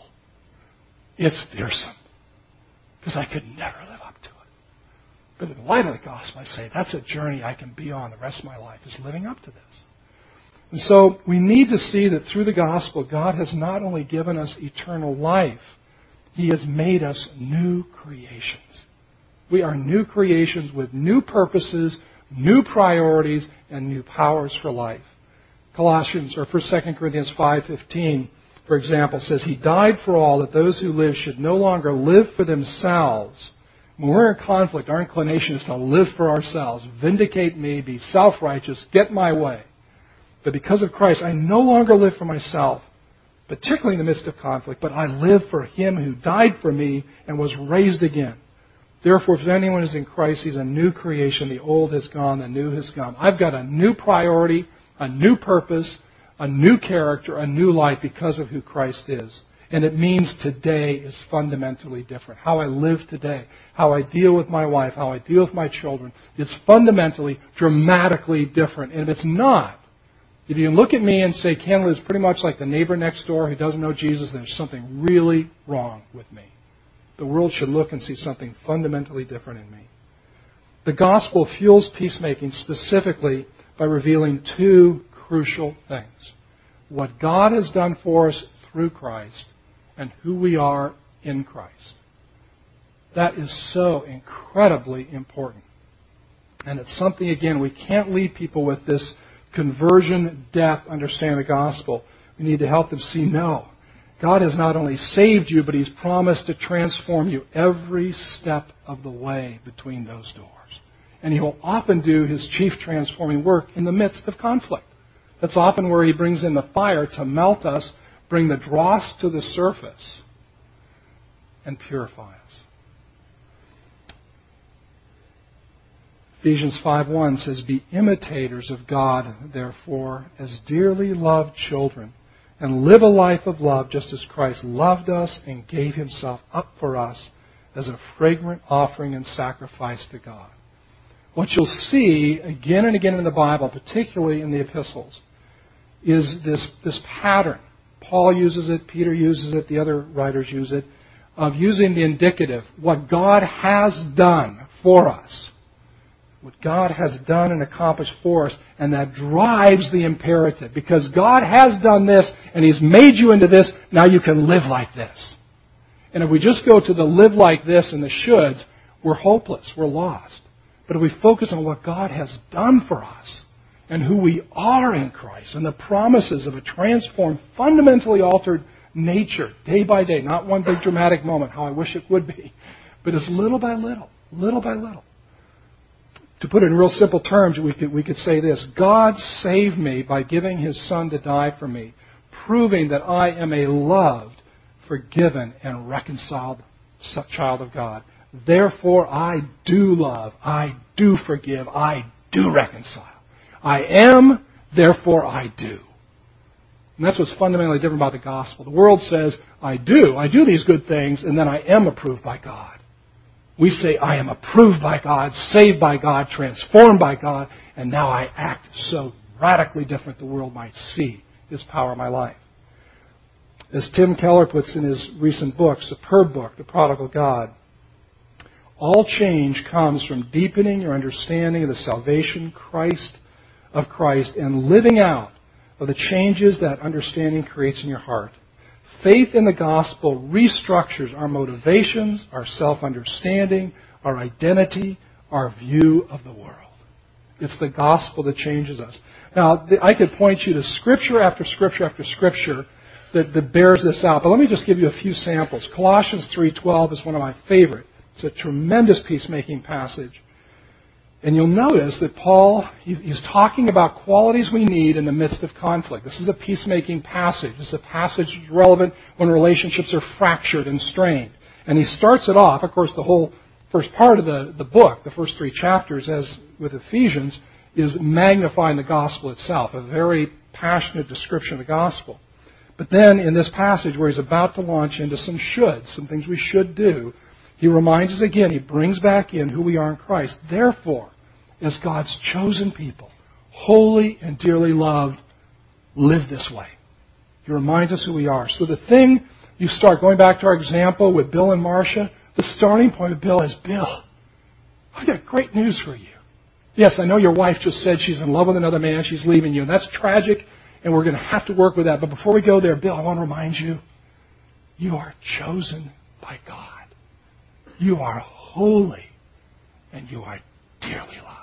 it's fearsome, because I could never live up to it. But in light of the gospel, I say that's a journey I can be on the rest of my life, is living up to this. And so we need to see that through the gospel, God has not only given us eternal life, He has made us new creations. We are new creations with new purposes, new priorities, and new powers for life. Colossians, or 2 Corinthians 5:15, for example, says, He died for all, that those who live should no longer live for themselves. When we're in conflict, our inclination is to live for ourselves, vindicate me, be self-righteous, get my way. But because of Christ, I no longer live for myself, particularly in the midst of conflict, but I live for Him who died for me and was raised again. Therefore, if anyone is in Christ, he's a new creation. The old has gone, the new has come. I've got a new priority, a new purpose, a new character, a new life because of who Christ is. And it means today is fundamentally different. How I live today, how I deal with my wife, how I deal with my children, it's fundamentally, dramatically different. And if it's not, if you look at me and say, Ken lives pretty much like the neighbor next door who doesn't know Jesus, there's something really wrong with me. The world should look and see something fundamentally different in me. The gospel fuels peacemaking specifically by revealing two crucial things. What God has done for us through Christ and who we are in Christ. That is so incredibly important. And it's something, again, we can't leave people with this conversion depth, understand the gospel. We need to help them see, no. God has not only saved you, but He's promised to transform you every step of the way between those doors. And He will often do His chief transforming work in the midst of conflict. That's often where He brings in the fire to melt us, bring the dross to the surface, and purify us. Ephesians 5:1 says, Be imitators of God, therefore, as dearly loved children, and live a life of love just as Christ loved us and gave Himself up for us as a fragrant offering and sacrifice to God. What you'll see again and again in the Bible, particularly in the epistles, is this pattern. Paul uses it, Peter uses it, the other writers use it, of using the indicative, what God has done for us. What God has done and accomplished for us, and that drives the imperative. Because God has done this, and He's made you into this, now you can live like this. And if we just go to the live like this and the shoulds, we're hopeless, we're lost. But if we focus on what God has done for us, and who we are in Christ, and the promises of a transformed, fundamentally altered nature, day by day, not one big dramatic moment, how I wish it would be, but it's little by little, little by little. To put it in real simple terms, we could say this: God saved me by giving His Son to die for me, proving that I am a loved, forgiven, and reconciled child of God. Therefore, I do love, I do forgive, I do reconcile. I am, therefore I do. And that's what's fundamentally different about the gospel. The world says, I do these good things, and then I am approved by God. We say, I am approved by God, saved by God, transformed by God, and now I act so radically different the world might see His power in my life. As Tim Keller puts in his recent book, superb book, The Prodigal God, all change comes from deepening your understanding of the salvation of Christ and living out of the changes that understanding creates in your heart. Faith in the gospel restructures our motivations, our self-understanding, our identity, our view of the world. It's the gospel that changes us. Now, I could point you to scripture after scripture after scripture that bears this out. But let me just give you a few samples. Colossians 3:12 is one of my favorite. It's a tremendous peacemaking passage. And you'll notice that Paul, he's talking about qualities we need in the midst of conflict. This is a peacemaking passage. This is a passage that's relevant when relationships are fractured and strained. And he starts it off, of course, the whole first part of the book, the first 3 chapters, as with Ephesians, is magnifying the gospel itself, a very passionate description of the gospel. But then in this passage where he's about to launch into some shoulds, some things we should do, he reminds us again, he brings back in who we are in Christ. Therefore, as God's chosen people, holy and dearly loved, live this way. He reminds us who we are. So the thing you start, going back to our example with Bill and Marcia, the starting point of Bill is, Bill, I've got great news for you. Yes, I know your wife just said she's in love with another man, she's leaving you, and that's tragic, and we're going to have to work with that. But before we go there, Bill, I want to remind you, you are chosen by God. You are holy, and you are dearly loved.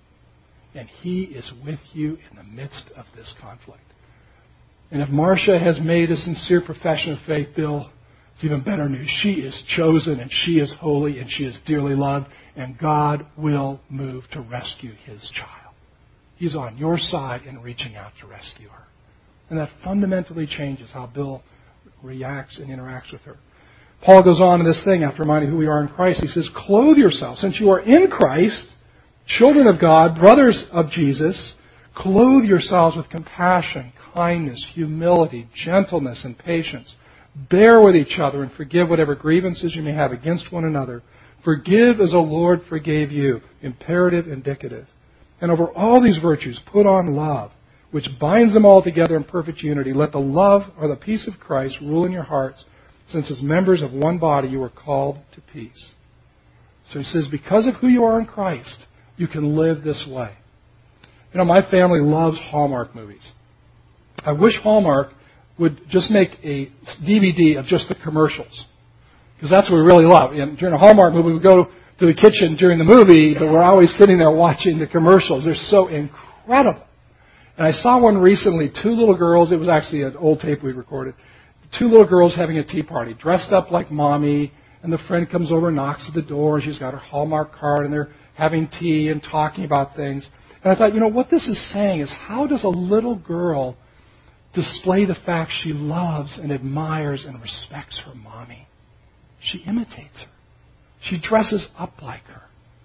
And He is with you in the midst of this conflict. And if Marcia has made a sincere profession of faith, Bill, it's even better news. She is chosen, and she is holy, and she is dearly loved, and God will move to rescue His child. He's on your side and reaching out to rescue her. And that fundamentally changes how Bill reacts and interacts with her. Paul goes on in this thing after reminding who we are in Christ. He says, clothe yourselves. Since you are in Christ, children of God, brothers of Jesus, clothe yourselves with compassion, kindness, humility, gentleness, and patience. Bear with each other and forgive whatever grievances you may have against one another. Forgive as the Lord forgave you. Imperative, indicative. And over all these virtues, put on love, which binds them all together in perfect unity. Let the love or the peace of Christ rule in your hearts, since as members of one body you are called to peace. So he says, because of who you are in Christ, you can live this way. You know, my family loves Hallmark movies. I wish Hallmark would just make a DVD of just the commercials, because that's what we really love. And during a Hallmark movie, we go to the kitchen during the movie, but we're always sitting there watching the commercials. They're so incredible. And I saw one recently, 2 little girls, it was actually an old tape we recorded, 2 little girls having a tea party, dressed up like mommy, and the friend comes over and knocks at the door. She's got her Hallmark card, and they're having tea and talking about things. And I thought, you know, what this is saying is, how does a little girl display the fact she loves and admires and respects her mommy? She imitates her. She dresses up like her.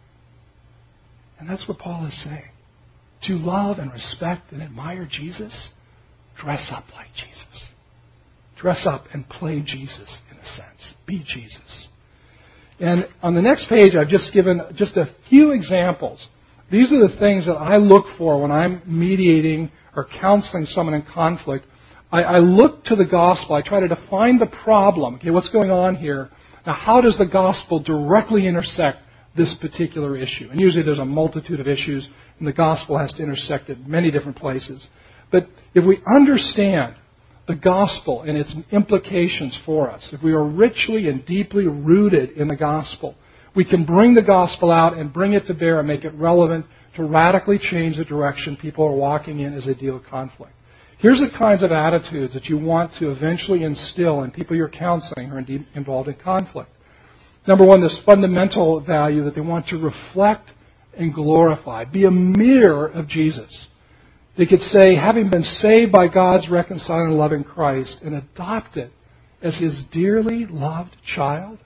And that's what Paul is saying. To love and respect and admire Jesus, dress up like Jesus. Dress up and play Jesus, in a sense. Be Jesus. And on the next page, I've just given just a few examples. These are the things that I look for when I'm mediating or counseling someone in conflict. I look to the gospel. I try to define the problem. Okay, what's going on here? Now, how does the gospel directly intersect this particular issue? And usually there's a multitude of issues, and the gospel has to intersect at many different places. But if we understand the gospel and its implications for us, if we are richly and deeply rooted in the gospel, we can bring the gospel out and bring it to bear and make it relevant to radically change the direction people are walking in as they deal with conflict. Here's the kinds of attitudes that you want to eventually instill in people you're counseling who are involved in conflict. Number one, this fundamental value that they want to reflect and glorify, be a mirror of Jesus. They could say, having been saved by God's reconciling love in Christ and adopted as His dearly loved child,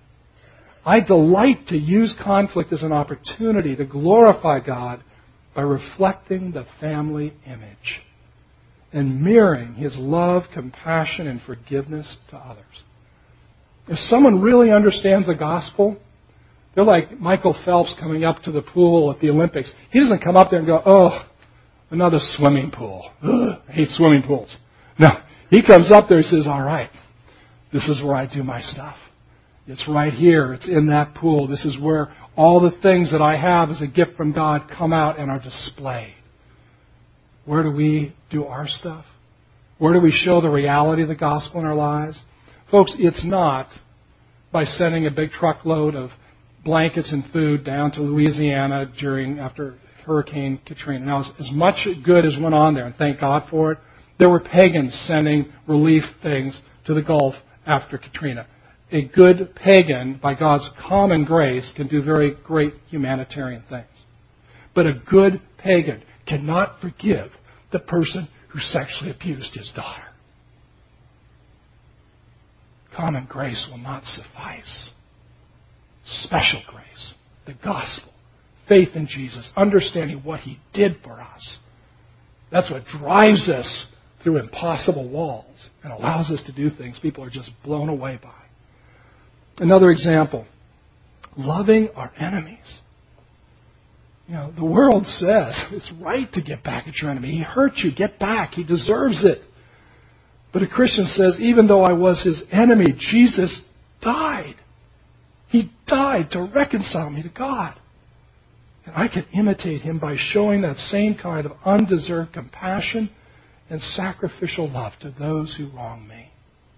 I delight to use conflict as an opportunity to glorify God by reflecting the family image and mirroring His love, compassion, and forgiveness to others. If someone really understands the gospel, they're like Michael Phelps coming up to the pool at the Olympics. He doesn't come up there and go, oh, another swimming pool. Ugh, I hate swimming pools. No, he comes up there and says, all right, this is where I do my stuff. It's right here. It's in that pool. This is where all the things that I have as a gift from God come out and are displayed. Where do we do our stuff? Where do we show the reality of the gospel in our lives? Folks, it's not by sending a big truckload of blankets and food down to Louisiana after Hurricane Katrina. Now, as much good as went on there, and thank God for it, there were pagans sending relief things to the Gulf after Katrina. A good pagan, by God's common grace, can do very great humanitarian things. But a good pagan cannot forgive the person who sexually abused his daughter. Common grace will not suffice. Special grace, the gospel, faith in Jesus, understanding what He did for us. That's what drives us through impossible walls and allows us to do things people are just blown away by. Another example, loving our enemies. You know, the world says it's right to get back at your enemy. He hurt you, get back. He deserves it. But a Christian says, even though I was his enemy, Jesus died. He died to reconcile me to God. And I can imitate Him by showing that same kind of undeserved compassion and sacrificial love to those who wrong me.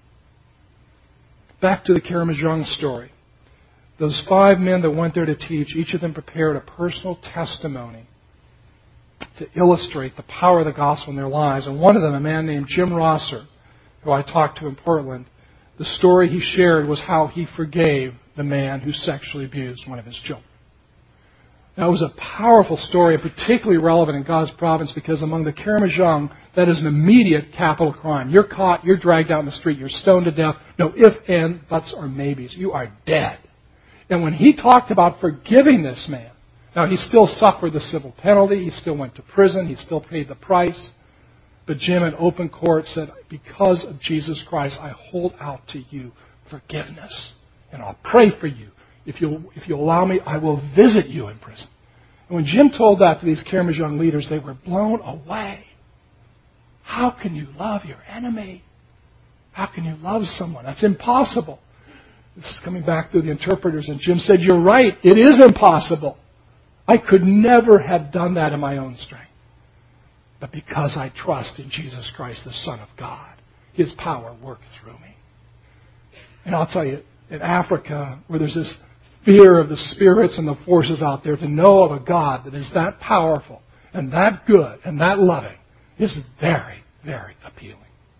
Back to the Karamazov story. Those 5 men that went there to teach, each of them prepared a personal testimony to illustrate the power of the gospel in their lives. And one of them, a man named Jim Rosser, who I talked to in Portland, the story he shared was how he forgave the man who sexually abused one of his children. Now, it was a powerful story, and particularly relevant in God's providence, because among the Karamazov, that is an immediate capital crime. You're caught, you're dragged out in the street, you're stoned to death. No ifs, ands, buts, or maybes. You are dead. And when he talked about forgiving this man, now he still suffered the civil penalty, he still went to prison, he still paid the price. But Jim in open court said, because of Jesus Christ, I hold out to you forgiveness. And I'll pray for you. If you allow me, I will visit you in prison. And when Jim told that to these Karamazov leaders, they were blown away. How can you love your enemy? How can you love someone? That's impossible. This is coming back through the interpreters, and Jim said, you're right, it is impossible. I could never have done that in my own strength. But because I trust in Jesus Christ, the Son of God, His power worked through me. And I'll tell you, in Africa, where there's this fear of the spirits and the forces out there, to know of a God that is that powerful and that good and that loving is very, very appealing.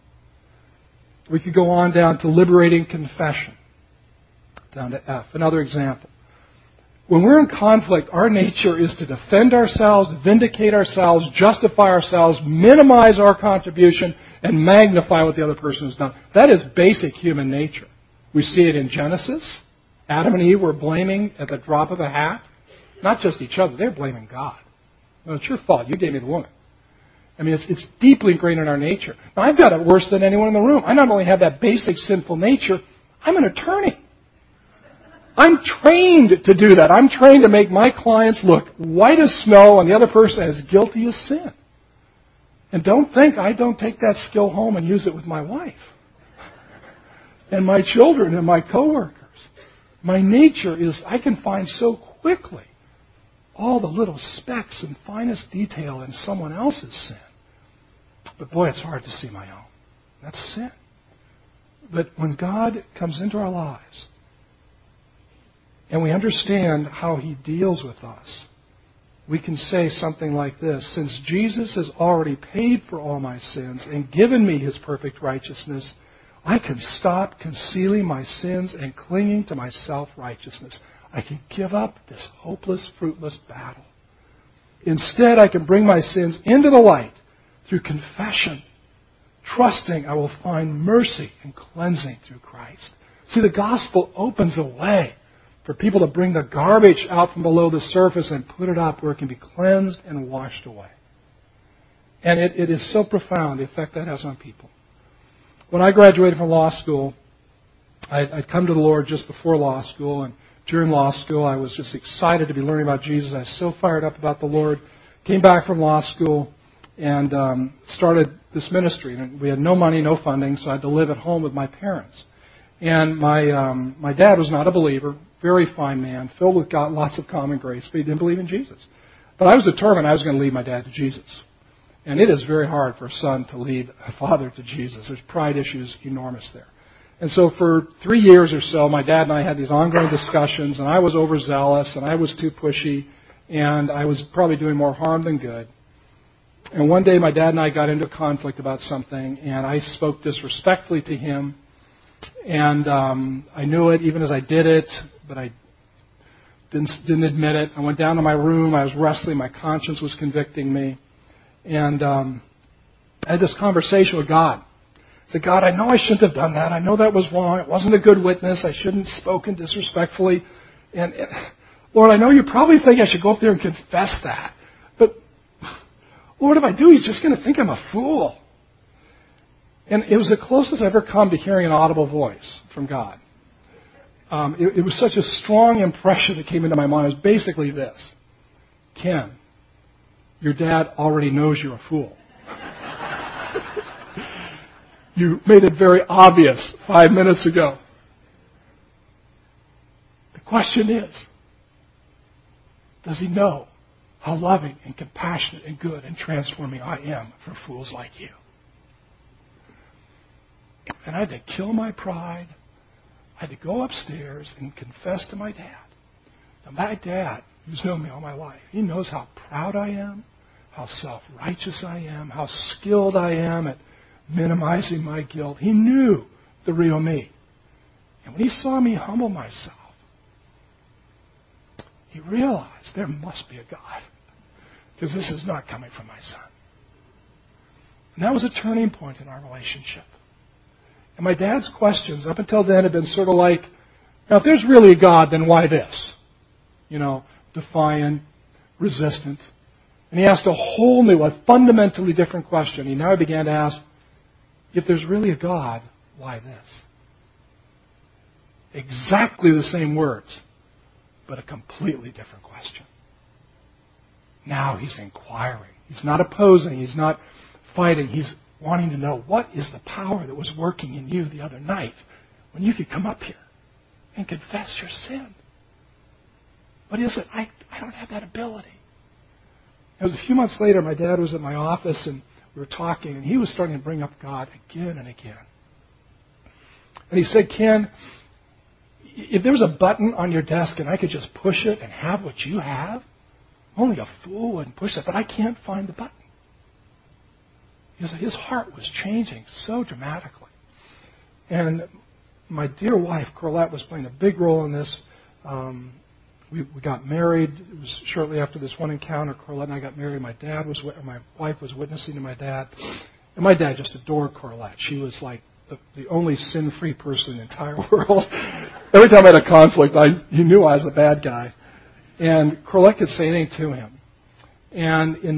We could go on down to liberating confession. Down to F. Another example. When we're in conflict, our nature is to defend ourselves, vindicate ourselves, justify ourselves, minimize our contribution, and magnify what the other person has done. That is basic human nature. We see it in Genesis. Adam and Eve were blaming at the drop of a hat. Not just each other, they're blaming God. No, it's your fault. You gave me the woman. I mean, it's deeply ingrained in our nature. Now, I've got it worse than anyone in the room. I not only have that basic sinful nature, I'm an attorney. I'm trained to do that. I'm trained to make my clients look white as snow and the other person as guilty as sin. And don't think I don't take that skill home and use it with my wife and my children and my coworkers. My nature is I can find so quickly all the little specks and finest detail in someone else's sin. But boy, it's hard to see my own. That's sin. But when God comes into our lives, and we understand how He deals with us, we can say something like this: since Jesus has already paid for all my sins and given me His perfect righteousness, I can stop concealing my sins and clinging to my self-righteousness. I can give up this hopeless, fruitless battle. Instead, I can bring my sins into the light through confession, trusting I will find mercy and cleansing through Christ. See, the gospel opens a way for people to bring the garbage out from below the surface and put it up where it can be cleansed and washed away. And it is so profound, the effect that has on people. When I graduated from law school, I'd come to the Lord just before law school, and during law school I was just excited to be learning about Jesus. I was so fired up about the Lord. Came back from law school and started this ministry. And we had no money, no funding, so I had to live at home with my parents. And my dad was not a believer, very fine man, filled with God, lots of common grace, but he didn't believe in Jesus. But I was determined I was going to lead my dad to Jesus. And it is very hard for a son to lead a father to Jesus. There's pride issues enormous there. And so for 3 years or so, my dad and I had these ongoing discussions, and I was overzealous, and I was too pushy, and I was probably doing more harm than good. And one day my dad and I got into a conflict about something, and I spoke disrespectfully to him. And I knew it even as I did it, but didn't admit it. I went down to my room. I was wrestling. My conscience was convicting me. And I had this conversation with God. I said, God, I know I shouldn't have done that. I know that was wrong. It wasn't a good witness. I shouldn't have spoken disrespectfully. And Lord, I know you probably think I should go up there and confess that. But Lord, if I do, he's just going to think I'm a fool. And it was the closest I've ever come to hearing an audible voice from God. It was such a strong impression that came into my mind. It was basically this. Ken, your dad already knows you're a fool. You made it very obvious 5 minutes ago. The question is, does he know how loving and compassionate and good and transforming I am for fools like you? And I had to kill my pride. I had to go upstairs and confess to my dad. Now, my dad, who's known me all my life, he knows how proud I am, how self-righteous I am, how skilled I am at minimizing my guilt. He knew the real me. And when he saw me humble myself, he realized there must be a God, because this is not coming from my son. And that was a turning point in our relationship. And my dad's questions up until then had been sort of like, now if there's really a God, then why this? Defiant, resistant. And he asked a whole new, a fundamentally different question. He now began to ask, if there's really a God, why this? Exactly the same words, but a completely different question. Now he's inquiring. He's not opposing. He's not fighting. He's wanting to know, what is the power that was working in you the other night when you could come up here and confess your sin? What is it? I don't have that ability. It was a few months later, my dad was at my office and we were talking, and he was starting to bring up God again and again. And he said, Ken, if there was a button on your desk and I could just push it and have what you have, only a fool wouldn't push it, but I can't find the button. His heart was changing so dramatically. And my dear wife, Corlette, was playing a big role in this. We got married. It was shortly after this one encounter. Corlette and I got married. My wife was witnessing to my dad. And my dad just adored Corlette. She was like the only sin-free person in the entire world. Every time I had a conflict, he knew I was the bad guy. And Corlette could say anything to him. And in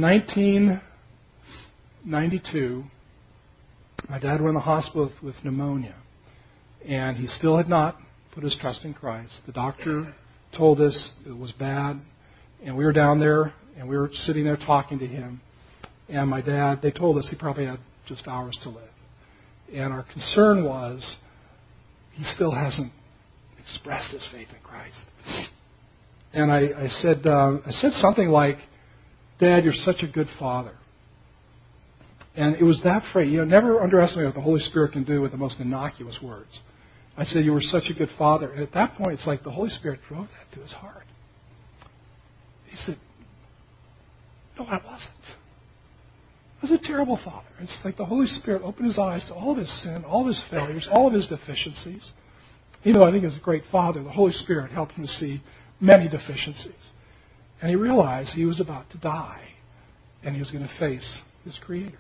1992, my dad went in the hospital with pneumonia. And he still had not put his trust in Christ. The doctor told us it was bad. And we were down there, and we were sitting there talking to him. And my dad, they told us he probably had just hours to live. And our concern was he still hasn't expressed his faith in Christ. And I said something like, Dad, you're such a good father. And it was that phrase. Never underestimate what the Holy Spirit can do with the most innocuous words. I said, you were such a good father. And at that point, it's like the Holy Spirit drove that to his heart. He said, no, I wasn't. I was a terrible father. It's like the Holy Spirit opened his eyes to all of his sin, all of his failures, all of his deficiencies. Even though I think he was a great father, the Holy Spirit helped him to see many deficiencies. And he realized he was about to die, and he was going to face his Creator.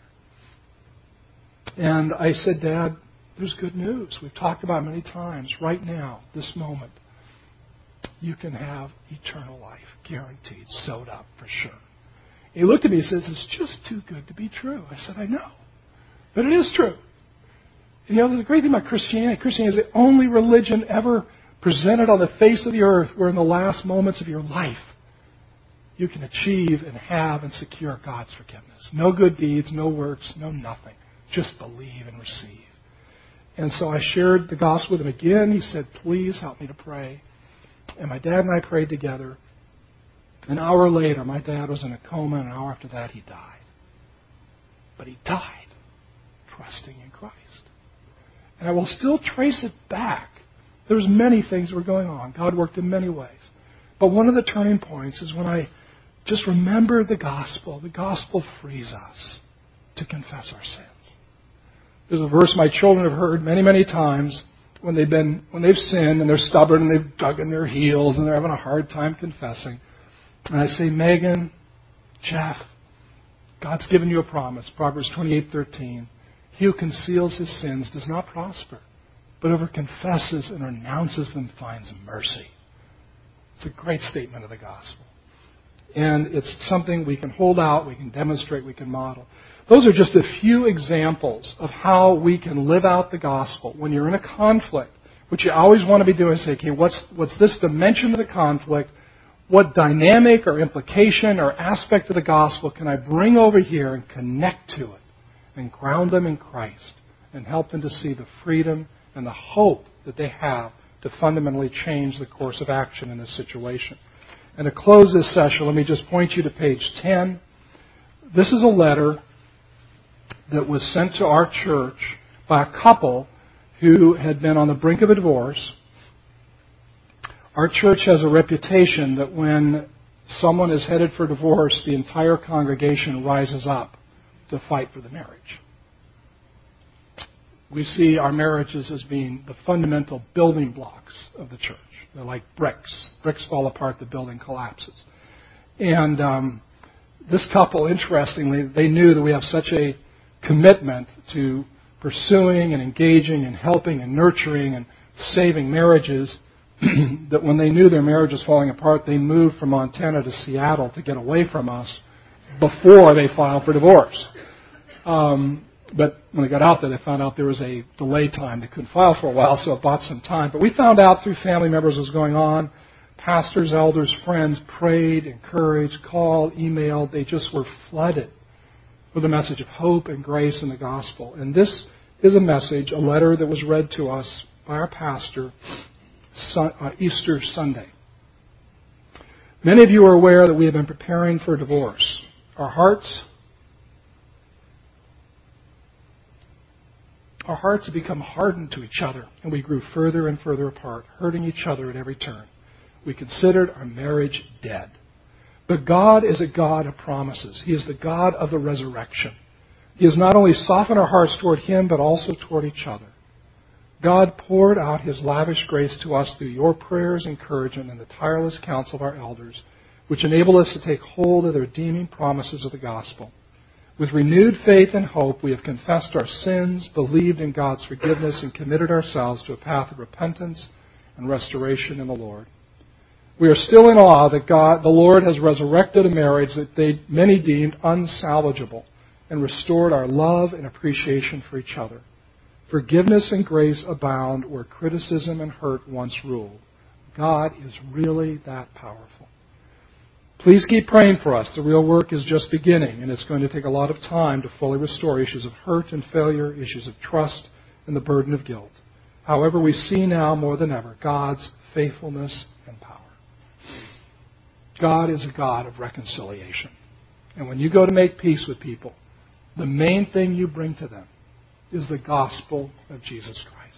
And I said, Dad, there's good news. We've talked about it many times. Right now, this moment, you can have eternal life, guaranteed, sewed up for sure. He looked at me and says, it's just too good to be true. I said, I know. But it is true. And there's a great thing about Christianity. Christianity is the only religion ever presented on the face of the earth where in the last moments of your life you can achieve and have and secure God's forgiveness. No good deeds, no works, no nothing. Just believe and receive. And so I shared the gospel with him again. He said, please help me to pray. And my dad and I prayed together. An hour later, my dad was in a coma, and an hour after that, he died. But he died trusting in Christ. And I will still trace it back. There's many things that were going on. God worked in many ways. But one of the turning points is when I just remembered the gospel. The gospel frees us to confess our sins. There's a verse my children have heard many, many times. when they've sinned and they're stubborn and they've dug in their heels and they're having a hard time confessing. And I say, Megan, Jeff, God's given you a promise. Proverbs 28:13. He who conceals his sins does not prosper, but whoever confesses and renounces them finds mercy. It's a great statement of the gospel. And it's something we can hold out, we can demonstrate, we can model. Those are just a few examples of how we can live out the gospel. When you're in a conflict, what you always want to be doing is say, okay, what's this dimension of the conflict? What dynamic or implication or aspect of the gospel can I bring over here and connect to it and ground them in Christ and help them to see the freedom and the hope that they have to fundamentally change the course of action in this situation. And to close this session, let me just point you to page 10. This is a letter that was sent to our church by a couple who had been on the brink of a divorce. Our church has a reputation that when someone is headed for divorce, the entire congregation rises up to fight for the marriage. We see our marriages as being the fundamental building blocks of the church. They're like bricks. Bricks fall apart, the building collapses. And this couple, interestingly, they knew that we have such a commitment to pursuing and engaging and helping and nurturing and saving marriages that when they knew their marriage was falling apart, they moved from Montana to Seattle to get away from us before they filed for divorce. But when they got out there, they found out there was a delay time. They couldn't file for a while, so it bought some time. But we found out through family members what was going on. Pastors, elders, friends prayed, encouraged, called, emailed. They just were flooded with a message of hope and grace in the gospel. And this is a message, a letter that was read to us by our pastor Easter Sunday. Many of you are aware that we have been preparing for divorce. Our hearts have become hardened to each other, and we grew further and further apart, hurting each other at every turn. We considered our marriage dead. But God is a God of promises. He is the God of the resurrection. He has not only softened our hearts toward Him, but also toward each other. God poured out His lavish grace to us through your prayers, encouragement, and the tireless counsel of our elders, which enable us to take hold of the redeeming promises of the gospel. With renewed faith and hope, we have confessed our sins, believed in God's forgiveness, and committed ourselves to a path of repentance and restoration in the Lord. We are still in awe that the Lord has resurrected a marriage that many deemed unsalvageable and restored our love and appreciation for each other. Forgiveness and grace abound where criticism and hurt once ruled. God is really that powerful. Please keep praying for us. The real work is just beginning, and it's going to take a lot of time to fully restore issues of hurt and failure, issues of trust, and the burden of guilt. However, we see now more than ever God's faithfulness and power. God is a God of reconciliation. And when you go to make peace with people, the main thing you bring to them is the gospel of Jesus Christ.